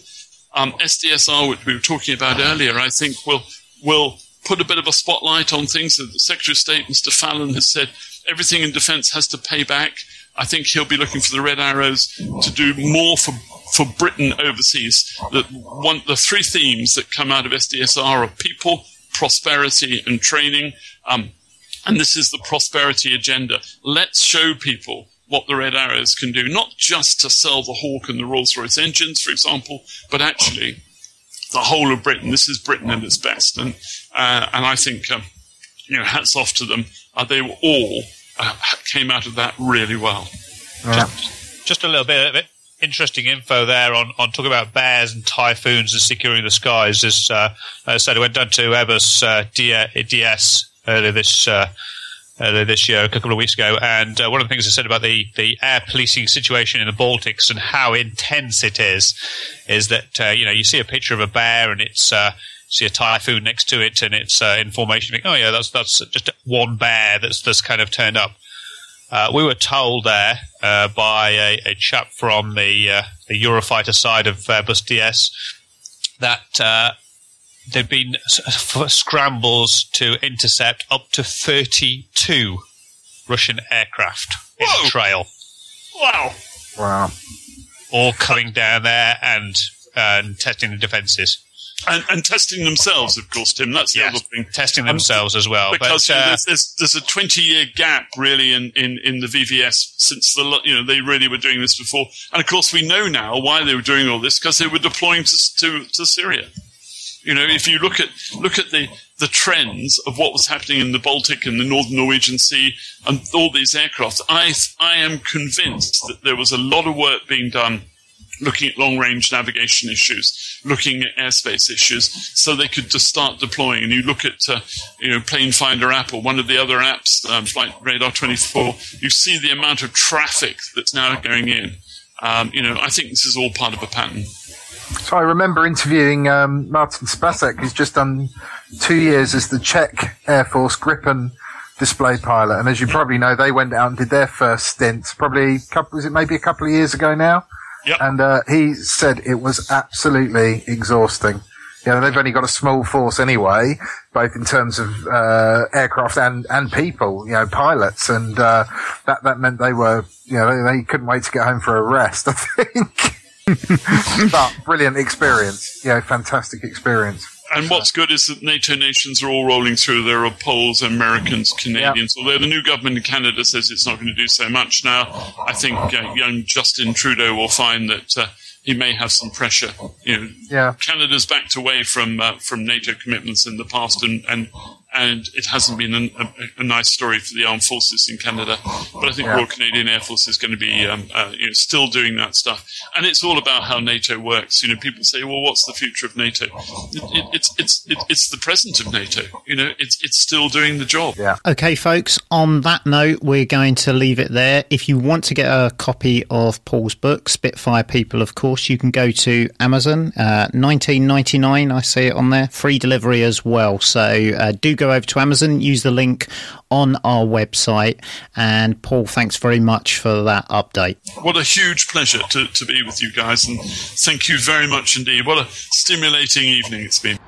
Um, S D S R, which we were talking about earlier, I think will will put a bit of a spotlight on things. The Secretary of State, Mister Fallon, has said everything in defence has to pay back. I think he'll be looking for the Red Arrows to do more for for Britain overseas. The, one, the three themes that come out of S D S R are people, prosperity, and training. Um, and this is the prosperity agenda. Let's show people what the Red Arrows can do, not just to sell the Hawk and the Rolls-Royce engines, for example, but actually the whole of Britain. This is Britain at its best. And uh, and I think, um, you know, hats off to them. Uh, they were all uh, came out of that really well. Yeah. Just, just a little bit of it. Interesting info there on, on talking about bears and typhoons and securing the skies. As uh, I said, I went down to Airbus uh, D S earlier this uh, earlier this year, a couple of weeks ago, and uh, one of the things I said about the, the air policing situation in the Baltics and how intense it is, is that uh, you know you see a picture of a bear and it's uh, see a typhoon next to it and it's uh, in formation. You think, oh yeah, that's that's just one bear that's that's kind of turned up. Uh, we were told there uh, by a, a chap from the, uh, the Eurofighter side of Airbus D S that uh, there'd been s- scrambles to intercept up to thirty-two Russian aircraft in Whoa. the trail. Wow. Wow. All coming down there and, uh, and testing the defences. And, and testing themselves, of course, Tim. That's the Yes, other thing. testing themselves um, as well. Because but, you know, uh, there's, there's, there's a twenty-year gap, really, in, in, in the V V S since the you know they really were doing this before. And, of course, we know now why they were doing all this, because they were deploying to, to, to Syria. You know, if you look at look at the, the trends of what was happening in the Baltic and the Northern Norwegian Sea and all these aircraft, I I am convinced that there was a lot of work being done looking at long-range navigation issues, looking at airspace issues, so they could just start deploying. And you look at, uh, you know, Plane Finder app or one of the other apps, um, Flight Radar twenty-four, you see the amount of traffic that's now going in. Um, you know, I think this is all part of a pattern. So I remember interviewing um, Martin Spacek, who's just done two years as the Czech Air Force Gripen display pilot. And as you probably know, they went out and did their first stint, probably, a couple, was it maybe a couple of years ago now? Yep. And uh, he said it was absolutely exhausting. You know, they've only got a small force anyway, both in terms of uh, aircraft and, and people, you know, pilots. And uh, that, that meant they were, you know, they, they couldn't wait to get home for a rest, I think. But brilliant experience. You know, fantastic experience. And what's good is that NATO nations are all rolling through. There are Poles, Americans, Canadians. Yep. Although the new government in Canada says it's not going to do so much now, I think uh, young Justin Trudeau will find that uh, he may have some pressure. You know, yeah. Canada's backed away from uh, from NATO commitments in the past, and and, and it hasn't been an, a, a nice story for the armed forces in Canada. But I think yeah. Royal Canadian Air Force is going to be um, uh, you know, still doing that stuff. And it's all about how NATO works. You know, people say, well, what's the future of NATO? It, it, it's it's it, it's the present of NATO. You know, it's it's still doing the job. Yeah. Okay, folks, on that note, we're going to leave it there. If you want to get a copy of Paul's book, Spitfire People, of course, you can go to Amazon. Uh, nineteen ninety-nine, I see it on there. Free delivery as well. So uh, do go over to Amazon, use the link on our website. And Paul, thanks very much for that update. What a huge pleasure to, to be with you guys, and thank you very much indeed. What a stimulating evening it's been.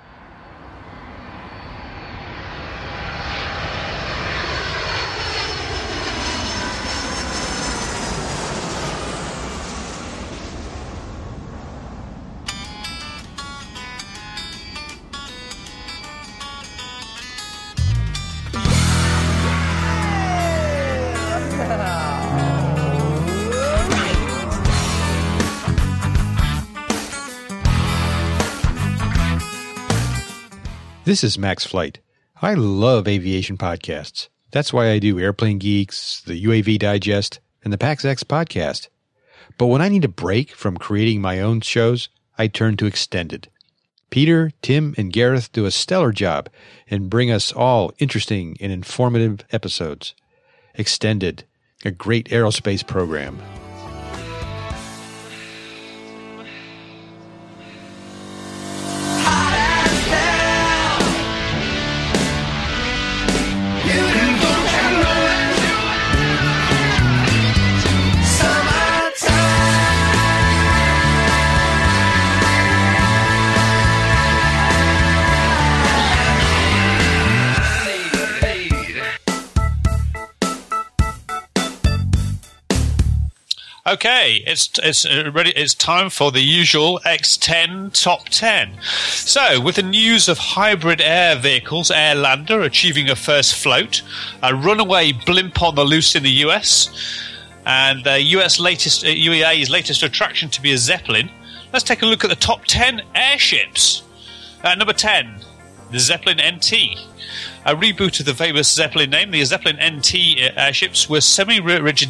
This is Max Flight. I love aviation podcasts. That's why I do Airplane Geeks, the U A V Digest, and the PAX X podcast. But when I need a break from creating my own shows, I turn to Extended. Peter, Tim, and Gareth do a stellar job and bring us all interesting and informative episodes. Extended, a great aerospace program. Okay, it's it's ready. It's time for the usual X ten Top ten. So, with the news of hybrid air vehicles, Airlander achieving a first float, a runaway blimp on the loose in the U S, and the U S latest uh, U E A's latest attraction to be a Zeppelin. Let's take a look at the top ten airships. Uh, number ten, the Zeppelin N T. A reboot of the famous Zeppelin name, the Zeppelin N T airships were semi-rigid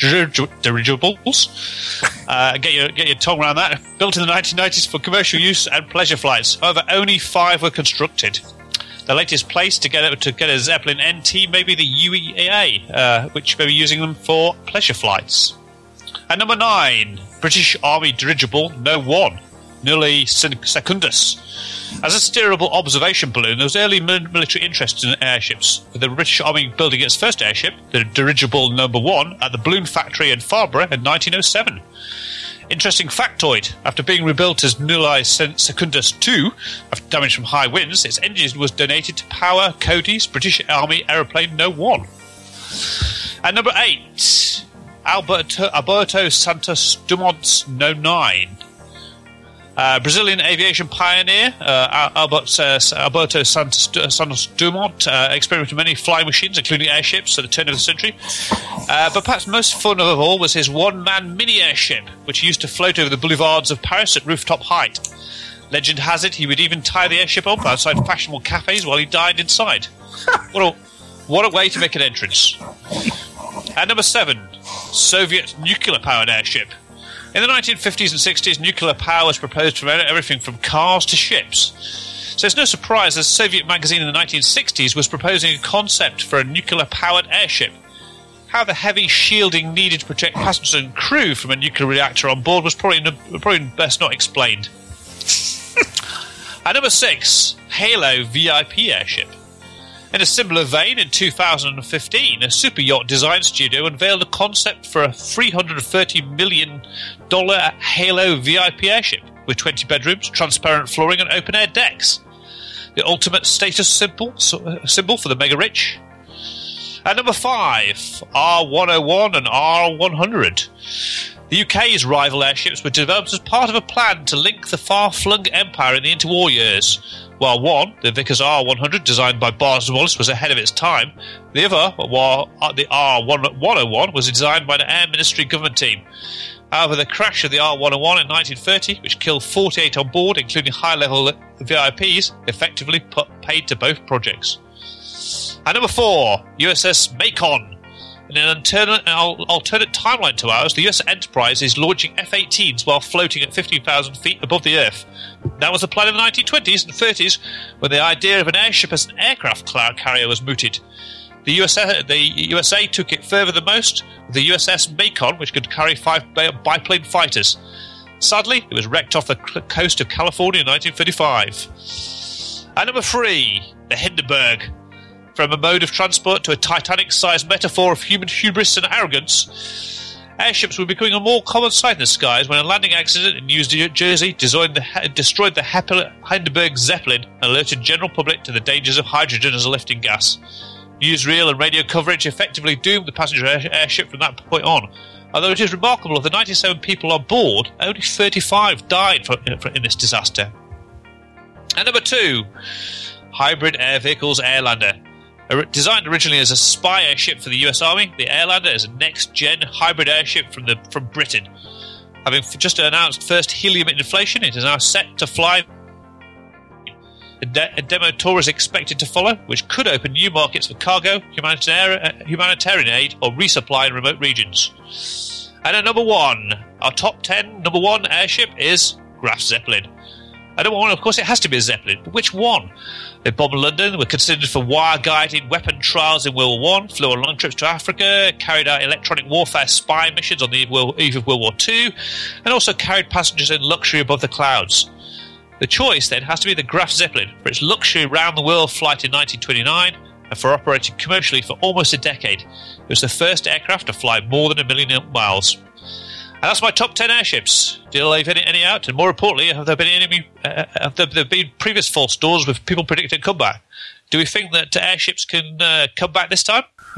dirigibles. Uh, get your get your tongue around that. Built in the nineteen nineties for commercial use and pleasure flights. However, only five were constructed. The latest place to get to get a Zeppelin N T may be the U E A, uh, which may be using them for pleasure flights. And number nine, British Army dirigible No one, Nulli Secundus. As a steerable observation balloon, there was early military interest in airships, with the British Army building its first airship, the dirigible Number One, at the balloon factory in Farnborough in nineteen oh seven. Interesting factoid, after being rebuilt as Nulli Secundus two, after damage from high winds, its engine was donated to power Cody's British Army aeroplane No one. And number eight, Alberto, Alberto Santos Dumont's No nine. Uh, Brazilian aviation pioneer uh, Albert, uh, Alberto Santos, Santos Dumont uh, experimented with many flying machines, including airships, at the turn of the century. Uh, but perhaps most fun of all was his one-man mini-airship, which he used to float over the boulevards of Paris at rooftop height. Legend has it he would even tie the airship up outside fashionable cafes while he dined inside. What a, what a way to make an entrance. And number seven, Soviet nuclear-powered airship. In the nineteen fifties and sixties, nuclear power was proposed for everything from cars to ships. So it's no surprise that a Soviet magazine in the nineteen sixties was proposing a concept for a nuclear-powered airship. How the heavy shielding needed to protect passengers and crew from a nuclear reactor on board was probably, probably best not explained. And number six, Halo V I P airship. In a similar vein, in two thousand fifteen, a super yacht design studio unveiled a concept for a three hundred thirty million dollars Halo V I P airship with twenty bedrooms, transparent flooring and open-air decks. The ultimate status symbol, symbol for the mega-rich. And number five, R one oh one and R one hundred. The U K's rival airships were developed as part of a plan to link the far-flung empire in the interwar years. While one, the Vickers R one hundred, designed by Barnes and Wallis, was ahead of its time, the other, while the R one oh one, was designed by an Air Ministry government team. However, the crash of the R one oh one in nineteen thirty, which killed forty-eight on board, including high-level V I Ps, effectively put paid to both projects. And number four, U S S Macon. In an alternate, alternate timeline to ours, the U S Enterprise is launching F eighteens while floating at fifteen thousand feet above the Earth. That was the plan in the nineteen twenties and thirties, when the idea of an airship as an aircraft carrier was mooted. The U S A, the U S A took it further than most, with the U S S Macon, which could carry five biplane fighters. Sadly, it was wrecked off the coast of California in nineteen thirty-five. And number three, the Hindenburg. From a mode of transport to a Titanic-sized metaphor of human hubris and arrogance, airships were becoming a more common sight in the skies when a landing accident in New Jersey destroyed the, destroyed the Hindenburg Zeppelin and alerted general public to the dangers of hydrogen as a lifting gas. Newsreel and radio coverage effectively doomed the passenger airship from that point on. Although it is remarkable, of the ninety-seven people on board, only thirty-five died for, for, in this disaster. And number two, hybrid air vehicles Airlander. Designed originally as a spy airship for the U S Army, the Airlander is a next-gen hybrid airship from the from Britain. Having just announced first helium inflation, it is now set to fly. A, de- a demo tour is expected to follow, which could open new markets for cargo, humanitarian, humanitarian aid, or resupply in remote regions. And at number one, our top ten number one airship is Graf Zeppelin. At number one, of course, it has to be a Zeppelin, but which one? The Bob and London were considered for wire-guided weapon trials in World War One, flew on long trips to Africa, carried out electronic warfare spy missions on the eve of World War Two, and also carried passengers in luxury above the clouds. The choice, then, has to be the Graf Zeppelin for its luxury round-the-world flight in nineteen twenty-nine and for operating commercially for almost a decade. It was the first aircraft to fly more than a million miles. And that's my top ten airships. Did I leave any, any out? And more importantly, have there been any? Uh, have there, there been previous false doors with people predicting comeback? Do we think that airships can uh, come back this time?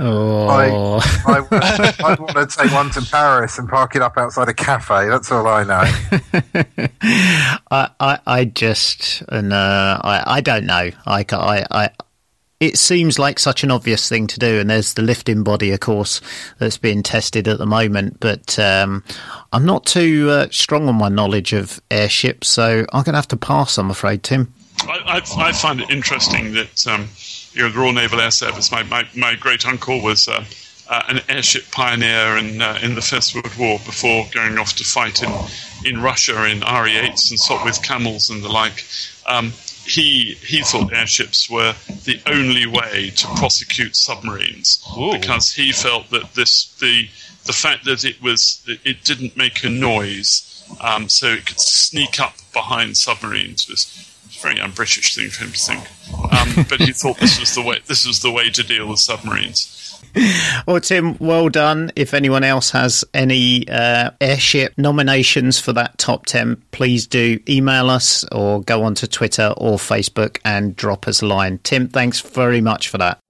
Oh. I, I, I want to take one to Paris and park it up outside a cafe. That's all I know. I, I, I just, no, I, I don't know. I, I, I, it seems like such an obvious thing to do, and there's the lifting body, of course, that's being tested at the moment. But um, I'm not too uh, strong on my knowledge of airships, so I'm going to have to pass, I'm afraid, Tim. I, I, I find it interesting that um, you know, the Royal Naval Air Service, my, my, my great uncle was uh, uh, an airship pioneer in, uh, in the First World War before going off to fight in, in Russia in R E eights and Sopwith Camels and the like. Um, He he thought airships were the only way to prosecute submarines. Ooh. Because he felt that this the the fact that it was it didn't make a noise, um, so it could sneak up behind submarines was a very un-British thing for him to think. Um, but he thought this was the way this was the way to deal with submarines. Well, Tim, well done. If anyone else has any uh, airship nominations for that top ten, please do email us or go onto Twitter or Facebook and drop us a line. Tim, thanks very much for that.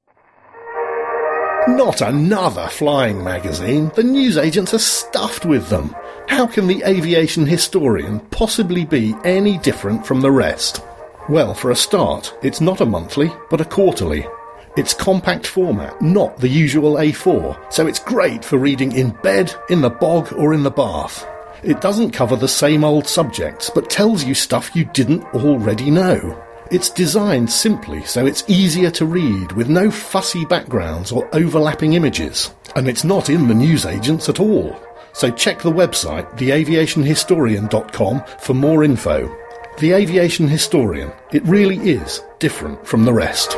Not another flying magazine. The newsagents are stuffed with them. How can the Aviation Historian possibly be any different from the rest? Well, for a start, it's not a monthly, but a quarterly. It's compact format, not the usual A four, so it's great for reading in bed, in the bog, or in the bath. It doesn't cover the same old subjects, but tells you stuff you didn't already know. It's designed simply so it's easier to read, with no fussy backgrounds or overlapping images. And it's not in the newsagents at all. So check the website, the aviation historian dot com, for more info. The Aviation Historian. It really is different from the rest.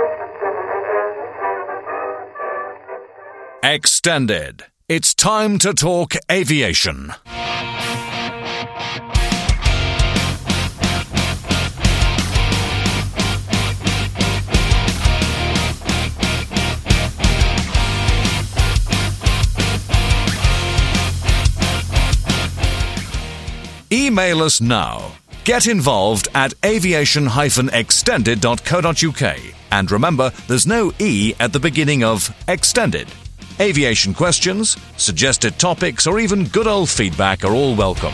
Extended. It's time to talk aviation. Email us now. Get involved at aviation dash extended dot co dot uk. And remember, there's no E at the beginning of extended. Aviation questions, suggested topics, or even good old feedback are all welcome.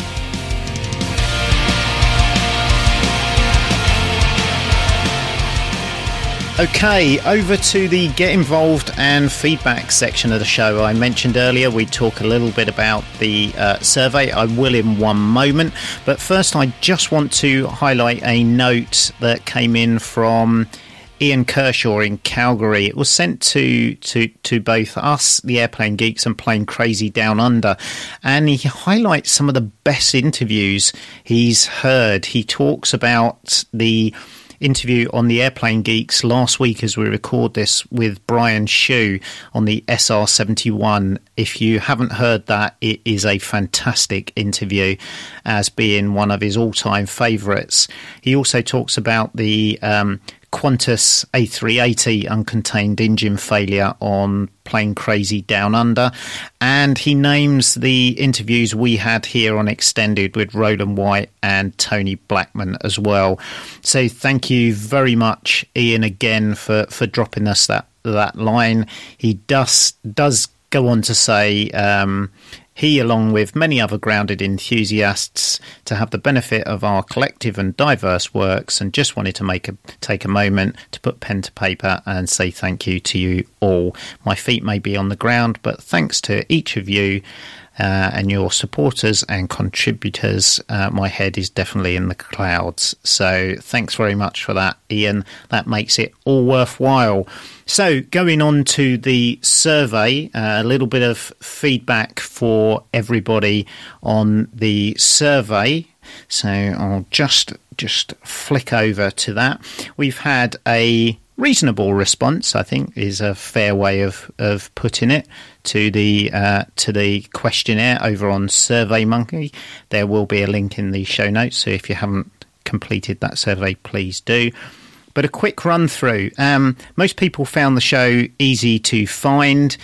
Okay, over to the Get Involved and Feedback section of the show. I mentioned earlier we'd talk a little bit about the uh, survey. I will in one moment. But first, I just want to highlight a note that came in from Ian Kershaw in Calgary. It was sent to, to, to both us, the Airplane Geeks, and Plane Crazy Down Under. And he highlights some of the best interviews he's heard. He talks about the interview on the Airplane Geeks last week as we record this with Brian Shue on the S R seventy-one. If you haven't heard that, it is a fantastic interview, as being one of his all-time favourites. He also talks about the um, Qantas A three eighty uncontained engine failure on Plane Crazy Down Under, and he names the interviews we had here on Extended with Roland White and Tony Blackman as well. So thank you very much, Ian, again for, for dropping us that that line. He does does go on to say um, he, along with many other grounded enthusiasts, to have the benefit of our collective and diverse works, and just wanted to make a take a moment to put pen to paper and say thank you to you all. My feet may be on the ground, but thanks to each of you uh, and your supporters and contributors, uh, my head is definitely in the clouds. So thanks very much for that, Ian. That makes it all worthwhile. So going on to the survey, uh, a little bit of feedback for everybody on the survey. So I'll just just flick over to that. We've had a reasonable response, I think, is a fair way of, of putting it, to the uh, to the questionnaire over on SurveyMonkey. There will be a link in the show notes, so if you haven't completed that survey, please do. But a quick run through. Um, most people found the show easy to find,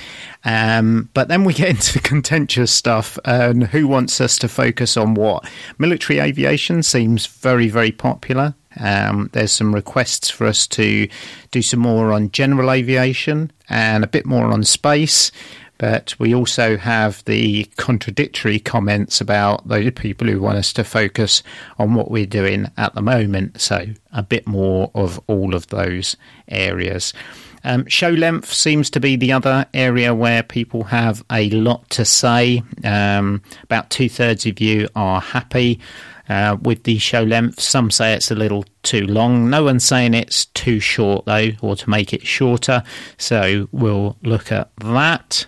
um, but then we get into contentious stuff and who wants us to focus on what. Military aviation seems very, very popular. Um, there's some requests for us to do some more on general aviation and a bit more on space. But we also have the contradictory comments about those people who want us to focus on what we're doing at the moment. So a bit more of all of those areas. Um, show length seems to be the other area where people have a lot to say. Um, about two-thirds of you are happy uh, with the show length. Some say it's a little too long. No one's saying it's too short, though, or to make it shorter. So we'll look at that.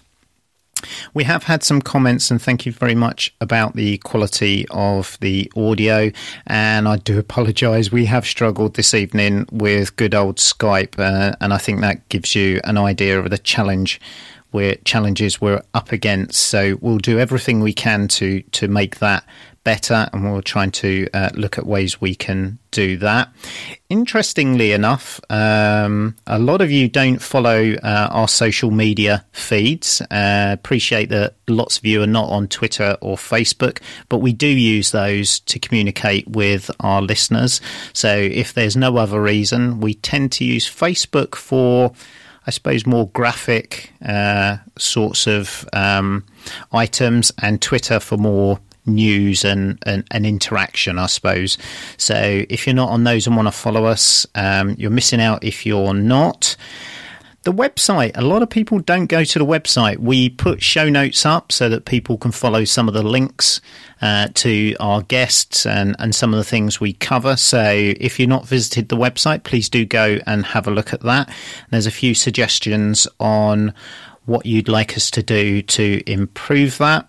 We have had some comments, and thank you very much, about the quality of the audio, and I do apologise. We have struggled this evening with good old Skype, uh, and I think that gives you an idea of the challenge we're, challenges we're up against. So we'll do everything we can to, to make that better, and we'll try to uh, look at ways we can do that. Interestingly enough, um, a lot of you don't follow uh, our social media feeds. Uh, appreciate that lots of you are not on Twitter or Facebook, but we do use those to communicate with our listeners. So if there's no other reason, we tend to use Facebook for, I suppose, more graphic uh, sorts of um, items, and Twitter for more news and, and, and interaction, I suppose. So if you're not on those and want to follow us, um, you're missing out if you're not. The website, a lot of people don't go to the website. We put show notes up so that people can follow some of the links uh, to our guests and, and some of the things we cover. So if you've not visited the website, please do go and have a look at that. There's a few suggestions on what you'd like us to do to improve that.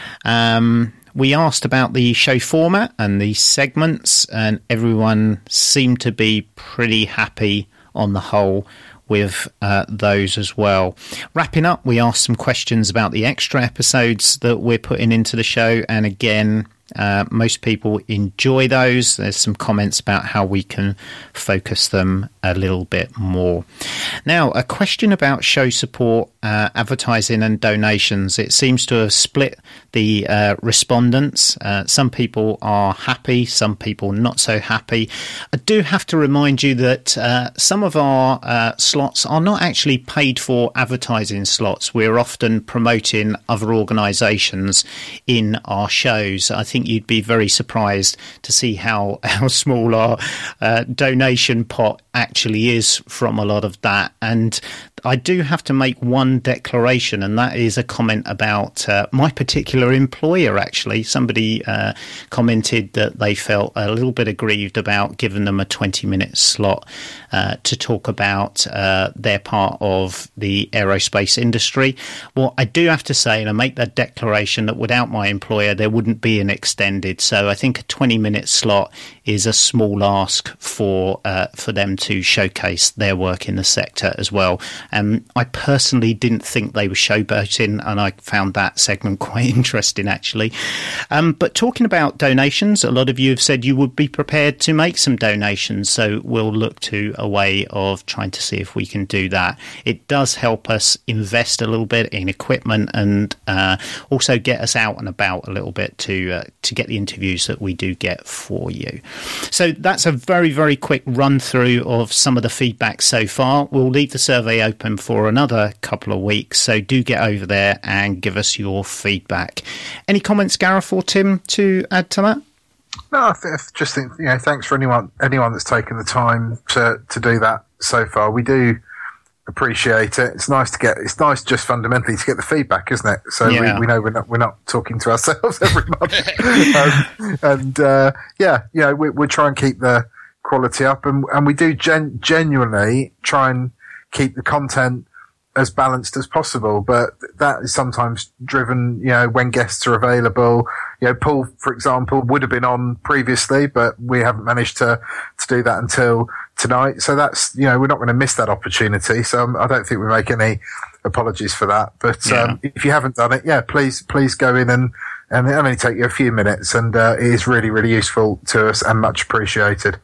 Um, We asked about the show format and the segments, and everyone seemed to be pretty happy on the whole with uh, those as well. Wrapping up, we asked some questions about the extra episodes that we're putting into the show, and again, uh, most people enjoy those. There's some comments about how we can focus them a little bit more. Now, a question about show support, uh, advertising and donations. It seems to have split the uh, respondents. Uh, some people are happy, some people not so happy. I do have to remind you that uh, some of our uh, slots are not actually paid for advertising slots. We're often promoting other organisations in our shows. I think you'd be very surprised to see how, how small our uh, donation pot actually is from a lot of that. And I do have to make one declaration, and that is a comment about uh, my particular employer, actually. Somebody uh, commented that they felt a little bit aggrieved about giving them a twenty-minute slot uh, to talk about uh, their part of the aerospace industry. Well, I do have to say, and I make that declaration, that without my employer, there wouldn't be an extended. So I think a twenty-minute slot is a small ask for uh, for them to showcase their work in the sector as well. Um, I personally didn't think they were showboating, and I found that segment quite interesting, actually. Um, but talking about donations, a lot of you have said you would be prepared to make some donations, so we'll look to a way of trying to see if we can do that. It does help us invest a little bit in equipment and uh, also get us out and about a little bit to uh, to get the interviews that we do get for you. So that's a very, very quick run through of some of the feedback so far. We'll leave the survey open for another couple of weeks, so do get over there and give us your feedback. Any comments, Gareth or Tim, to add to that? No, I th- just think, you know, thanks for anyone anyone that's taken the time to, to do that so far. We do appreciate it. It's nice to get. It's nice just fundamentally to get the feedback, isn't it? So yeah. we, we know we're not we're not talking to ourselves every month, um, and uh, yeah, you know, we, we try and keep the quality up, and and we do gen- genuinely try and keep the content as balanced as possible. But that is sometimes driven, you know, when guests are available. You know, Paul, for example, would have been on previously, but we haven't managed to to do that until tonight. So that's, you know, we're not going to miss that opportunity. So um, I don't think we make any apologies for that. But yeah. um, if you haven't done it, yeah, please, please go in and, and it'll only take you a few minutes, and uh, it is really, really useful to us and much appreciated.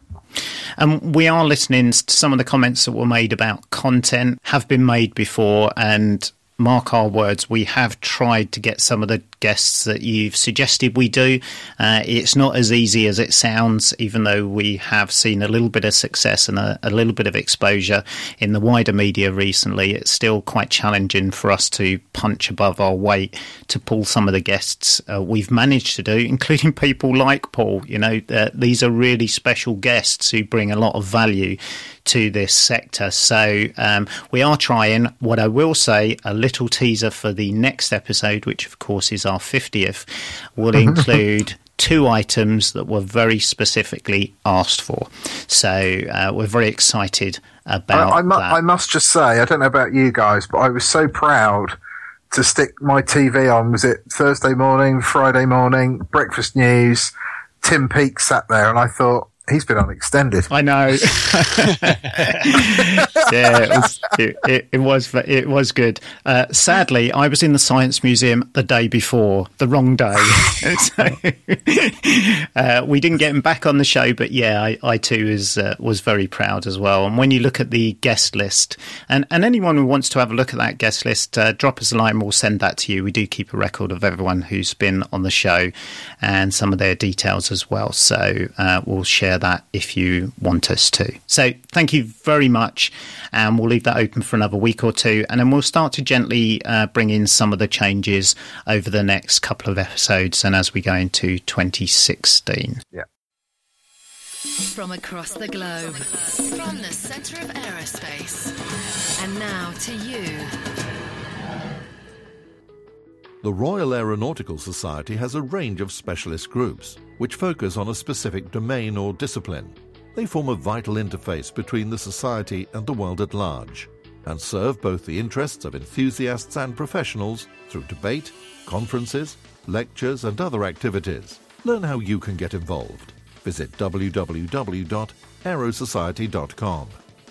And we are listening to some of the comments that were made about content have been made before, and mark our words, we have tried to get some of the guests that you've suggested we do. Uh, it's not as easy as it sounds, even though we have seen a little bit of success and a, a little bit of exposure in the wider media recently. It's still quite challenging for us to punch above our weight to pull some of the guests uh, we've managed to do, including people like Paul. You know, uh, these are really special guests who bring a lot of value to this sector. So um, we are trying. What I will say, a little teaser for the next episode, which of course is our fiftieth, will include two items that were very specifically asked for. So uh, we're very excited about I, I, mu- that. I must just say, I don't know about you guys, but I was so proud to stick my T V on. Was it Thursday morning, Friday morning, breakfast news? Tim Peake sat there, and I thought, he's been on Extended. I know. yeah, it was, it, it, it was it was good. Uh, sadly, I was in the Science Museum the day before, the wrong day. so, uh, we didn't get him back on the show, but yeah, I, I too was uh, was very proud as well. And when you look at the guest list, and, and anyone who wants to have a look at that guest list, uh, drop us a line, we'll send that to you. We do keep a record of everyone who's been on the show and some of their details as well. So uh, we'll share that if you want us to. So thank you very much, and we'll leave that open for another week or two, and then we'll start to gently uh, bring in some of the changes over the next couple of episodes and as we go into twenty sixteen. Yeah. From across the globe, from the centre of aerospace, and now to you. The Royal Aeronautical Society has a range of specialist groups which focus on a specific domain or discipline. They form a vital interface between the society and the world at large and serve both the interests of enthusiasts and professionals through debate, conferences, lectures and other activities. Learn how you can get involved. Visit w w w dot aero society dot com.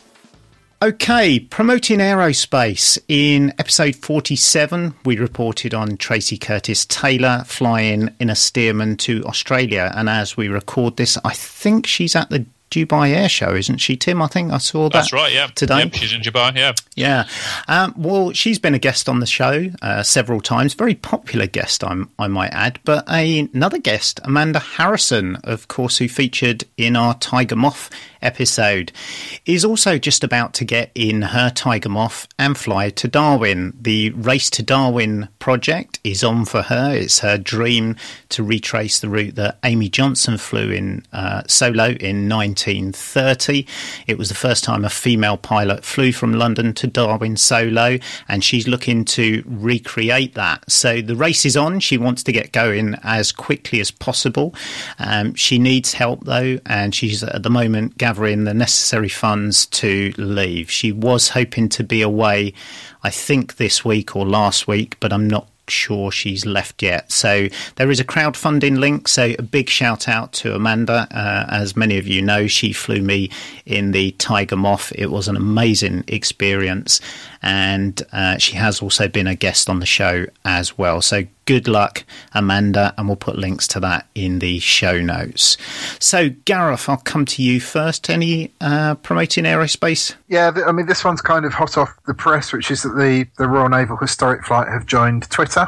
Okay, promoting aerospace. In episode forty-seven, we reported on Tracy Curtis Taylor flying in a Stearman to Australia. And as we record this, I think she's at the Dubai Air Show, isn't she, Tim? I think I saw that. That's right, yeah. Today. Yep, she's in Dubai, yeah. Yeah. Um, well, she's been a guest on the show uh, several times. Very popular guest, I'm, I might add. But a, another guest, Amanda Harrison, of course, who featured in our Tiger Moth episode, is also just about to get in her Tiger Moth and fly to Darwin. The Race to Darwin project is on for her. It's her dream to retrace the route that Amy Johnson flew in uh, solo in nineteen thirty. It was the first time a female pilot flew from London to Darwin solo, and she's looking to recreate that. So the race is on. She wants to get going as quickly as possible. Um, she needs help, though, and she's at the moment gathering the necessary funds to leave. She was hoping to be away, I think, this week or last week, but I'm not sure she's left yet. So there is a crowdfunding link, so a big shout out to Amanda. Uh, as many of you know, she flew me in the Tiger Moth. It was an amazing experience, and uh, she has also been a guest on the show as well. So good luck, Amanda, and we'll put links to that in the show notes. So Gareth, I'll come to you first. Any uh, promoting aerospace? Yeah, th- I mean, this one's kind of hot off the press, which is that the, the Royal Naval Historic Flight have joined Twitter,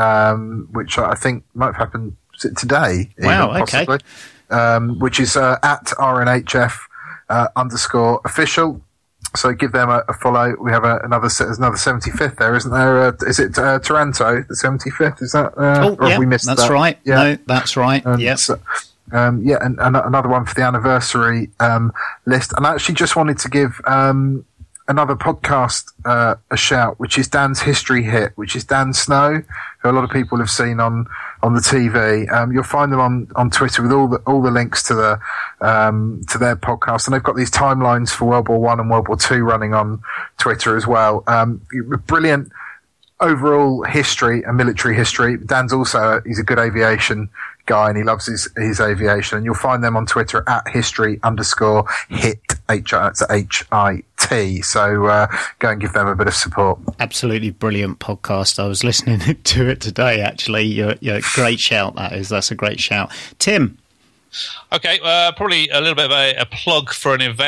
um, which I think might have happened today. Wow, even, okay. Possibly, um, which is uh, at R N H F uh, underscore official. So give them a, a follow. We have a, another there's another seventy-fifth there, isn't there? Uh, is it uh, Taranto, the seventy-fifth? Is that? Uh, oh, or yeah, have we missed that's that? right. Yeah. No, that's right. Um, yeah. So, um, yeah, and, and another one for the anniversary um, list. And I actually just wanted to give um, another podcast uh, a shout, which is Dan's History Hit, which is Dan Snow, who a lot of people have seen on on the T V. Um, you'll find them on, on Twitter with all the all the links to the um, to their podcast, and they've got these timelines for World War One and World War Two running on Twitter as well. Um, brilliant overall history and military history. Dan's also he's a good aviation guy, and he loves his his aviation. And you'll find them on Twitter at history underscore hit h it's H I T. So uh, go and give them a bit of support. Absolutely brilliant podcast. I was listening to it today. Actually, you're, you're great shout. That is. That's a great shout, Tim. Okay, uh, probably a little bit of a, a plug for an event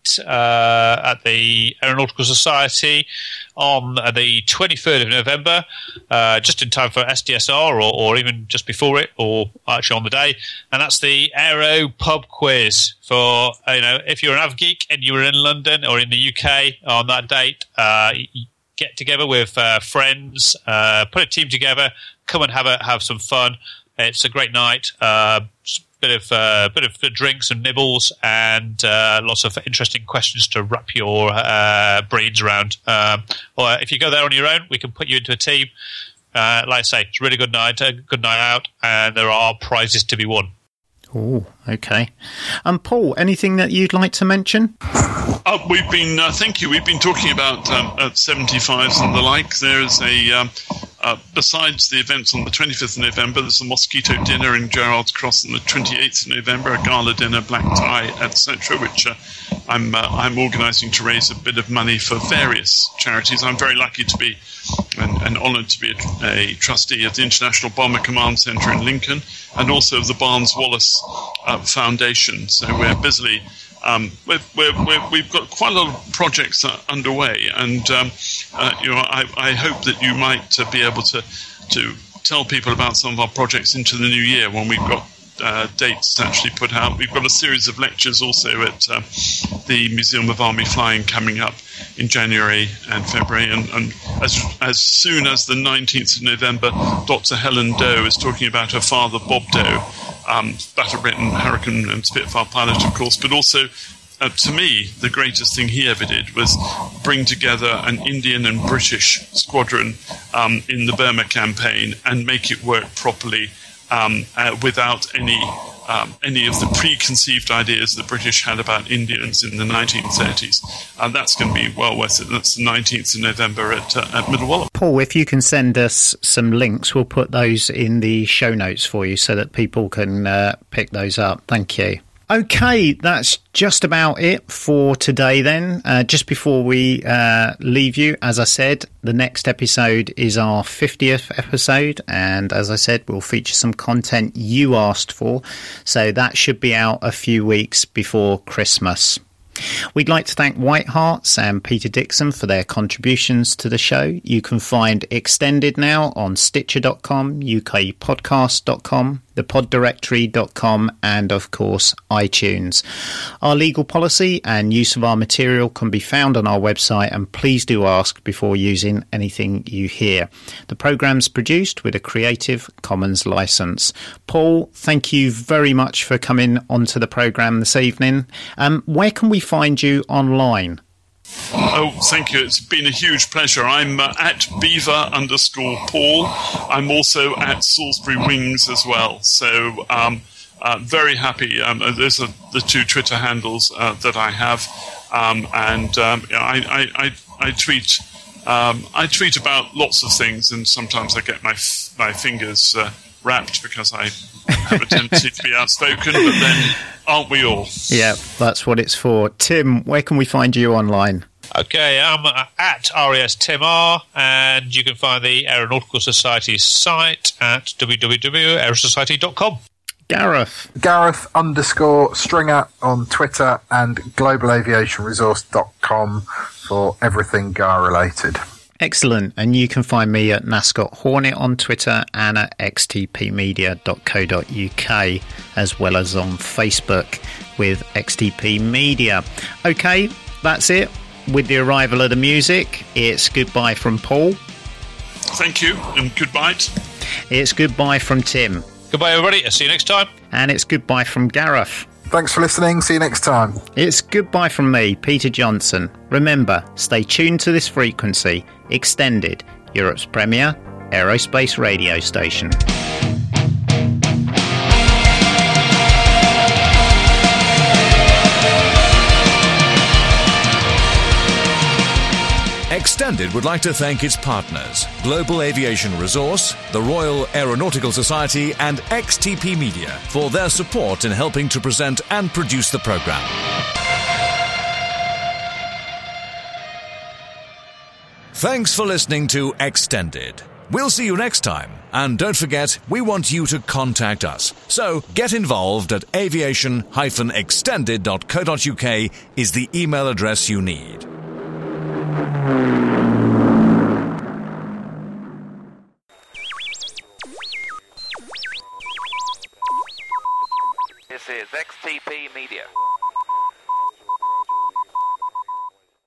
meet uh, at the Aeronautical Society on the twenty-third of November, uh, just in time for S D S R, or, or even just before it, or actually on the day. And that's the Aero Pub Quiz for, you know, if you're an Av Geek and you were in London or in the U K on that date, uh, get together with uh, friends, uh, put a team together, come and have a, have some fun. It's a great night. Uh, bit of uh, bit of drinks and nibbles, and uh, lots of interesting questions to wrap your uh, brains around. Um, or if you go there on your own, we can put you into a team. Uh, like I say, it's a really good night, a good night out, and there are prizes to be won. Oh, okay. Um, Paul, anything that you'd like to mention? Uh, we've been, uh, thank you. We've been talking about um, uh, seventy-fives and the like. There is a, um, uh, besides the events on the twenty-fifth of November, there's a Mosquito dinner in Gerrard's Cross on the twenty-eighth of November, a gala dinner, black tie, et cetera, which uh, I'm uh, I'm organising to raise a bit of money for various charities. I'm very lucky to be and, and honoured to be a, a trustee of the International Bomber Command Centre in Lincoln, and also of the Barnes Wallace uh, Foundation. So we're busily. Um, we're, we're, we're, we've got quite a lot of projects uh, underway, and um, uh, you know, I, I hope that you might uh, be able to to tell people about some of our projects into the new year when we've got uh, dates actually put out. We've got a series of lectures also at uh, the Museum of Army Flying coming up in January and February, and, and as as soon as the nineteenth of November, Doctor Helen Doe is talking about her father, Bob Doe. Um, Battle Britain, Hurricane and Spitfire pilot, of course, but also, uh, to me, the greatest thing he ever did was bring together an Indian and British squadron um, in the Burma campaign and make it work properly um, uh, without any um, any of the preconceived ideas the British had about Indians in the nineteen thirties. And that's going to be well worth it. That's the nineteenth of November at, uh, at Middle Wallop. Paul, if you can send us some links, we'll put those in the show notes for you so that people can uh, pick those up. Thank you. Okay, that's just about it for today then. Uh, just before we uh, leave you, as I said, the next episode is our fiftieth episode, and as I said, we'll feature some content you asked for, so that should be out a few weeks before Christmas. We'd like to thank White Harts and Peter Dixon for their contributions to the show. You can find Extended now on Stitcher dot com, U K podcast dot com, the pod directory dot com, and of course iTunes. Our legal policy and use of our material can be found on our website, and please do ask before using anything you hear. The programme's produced with a Creative Commons licence. Paul, thank you very much for coming onto the programme this evening. Um, where can we find you online? Oh, thank you. It's been a huge pleasure. I'm uh, at Beaver underscore Paul. I'm also at Salisbury Wings as well. So um, uh, very happy. Um, those are the two Twitter handles uh, that I have. Um, and um, you know, I, I, I, I tweet um, I tweet about lots of things, and sometimes I get my, f- my fingers uh, wrapped because I have a tendency to be outspoken, but then aren't we all? Yeah, that's what it's for. Tim, where can we find you online? Okay, I'm at R E S Tim R, and you can find the Aeronautical Society's site at w w w dot aerosociety dot com. Gareth. Gareth underscore Stringer on Twitter, and global aviation resource dot com for everything G A R related. Excellent. And you can find me at Nascot Hornet on Twitter and at x t p media dot co dot u k, as well as on Facebook with X T P Media. Okay, that's it. With the arrival of the music, it's goodbye from Paul. Thank you, and goodbye. It's goodbye from Tim. Goodbye, everybody. I'll see you next time. And it's goodbye from Gareth. Thanks for listening. See you next time. It's goodbye from me, Peter Johnson. Remember, stay tuned to this frequency. Extended, Europe's premier aerospace radio station. Extended would like to thank its partners, Global Aviation Resource, the Royal Aeronautical Society, and X T P Media for their support in helping to present and produce the programme. Thanks for listening to Extended. We'll see you next time. And don't forget, we want you to contact us. So get involved at aviation dash extended dot co dot uk is the email address you need. This is X T P Media.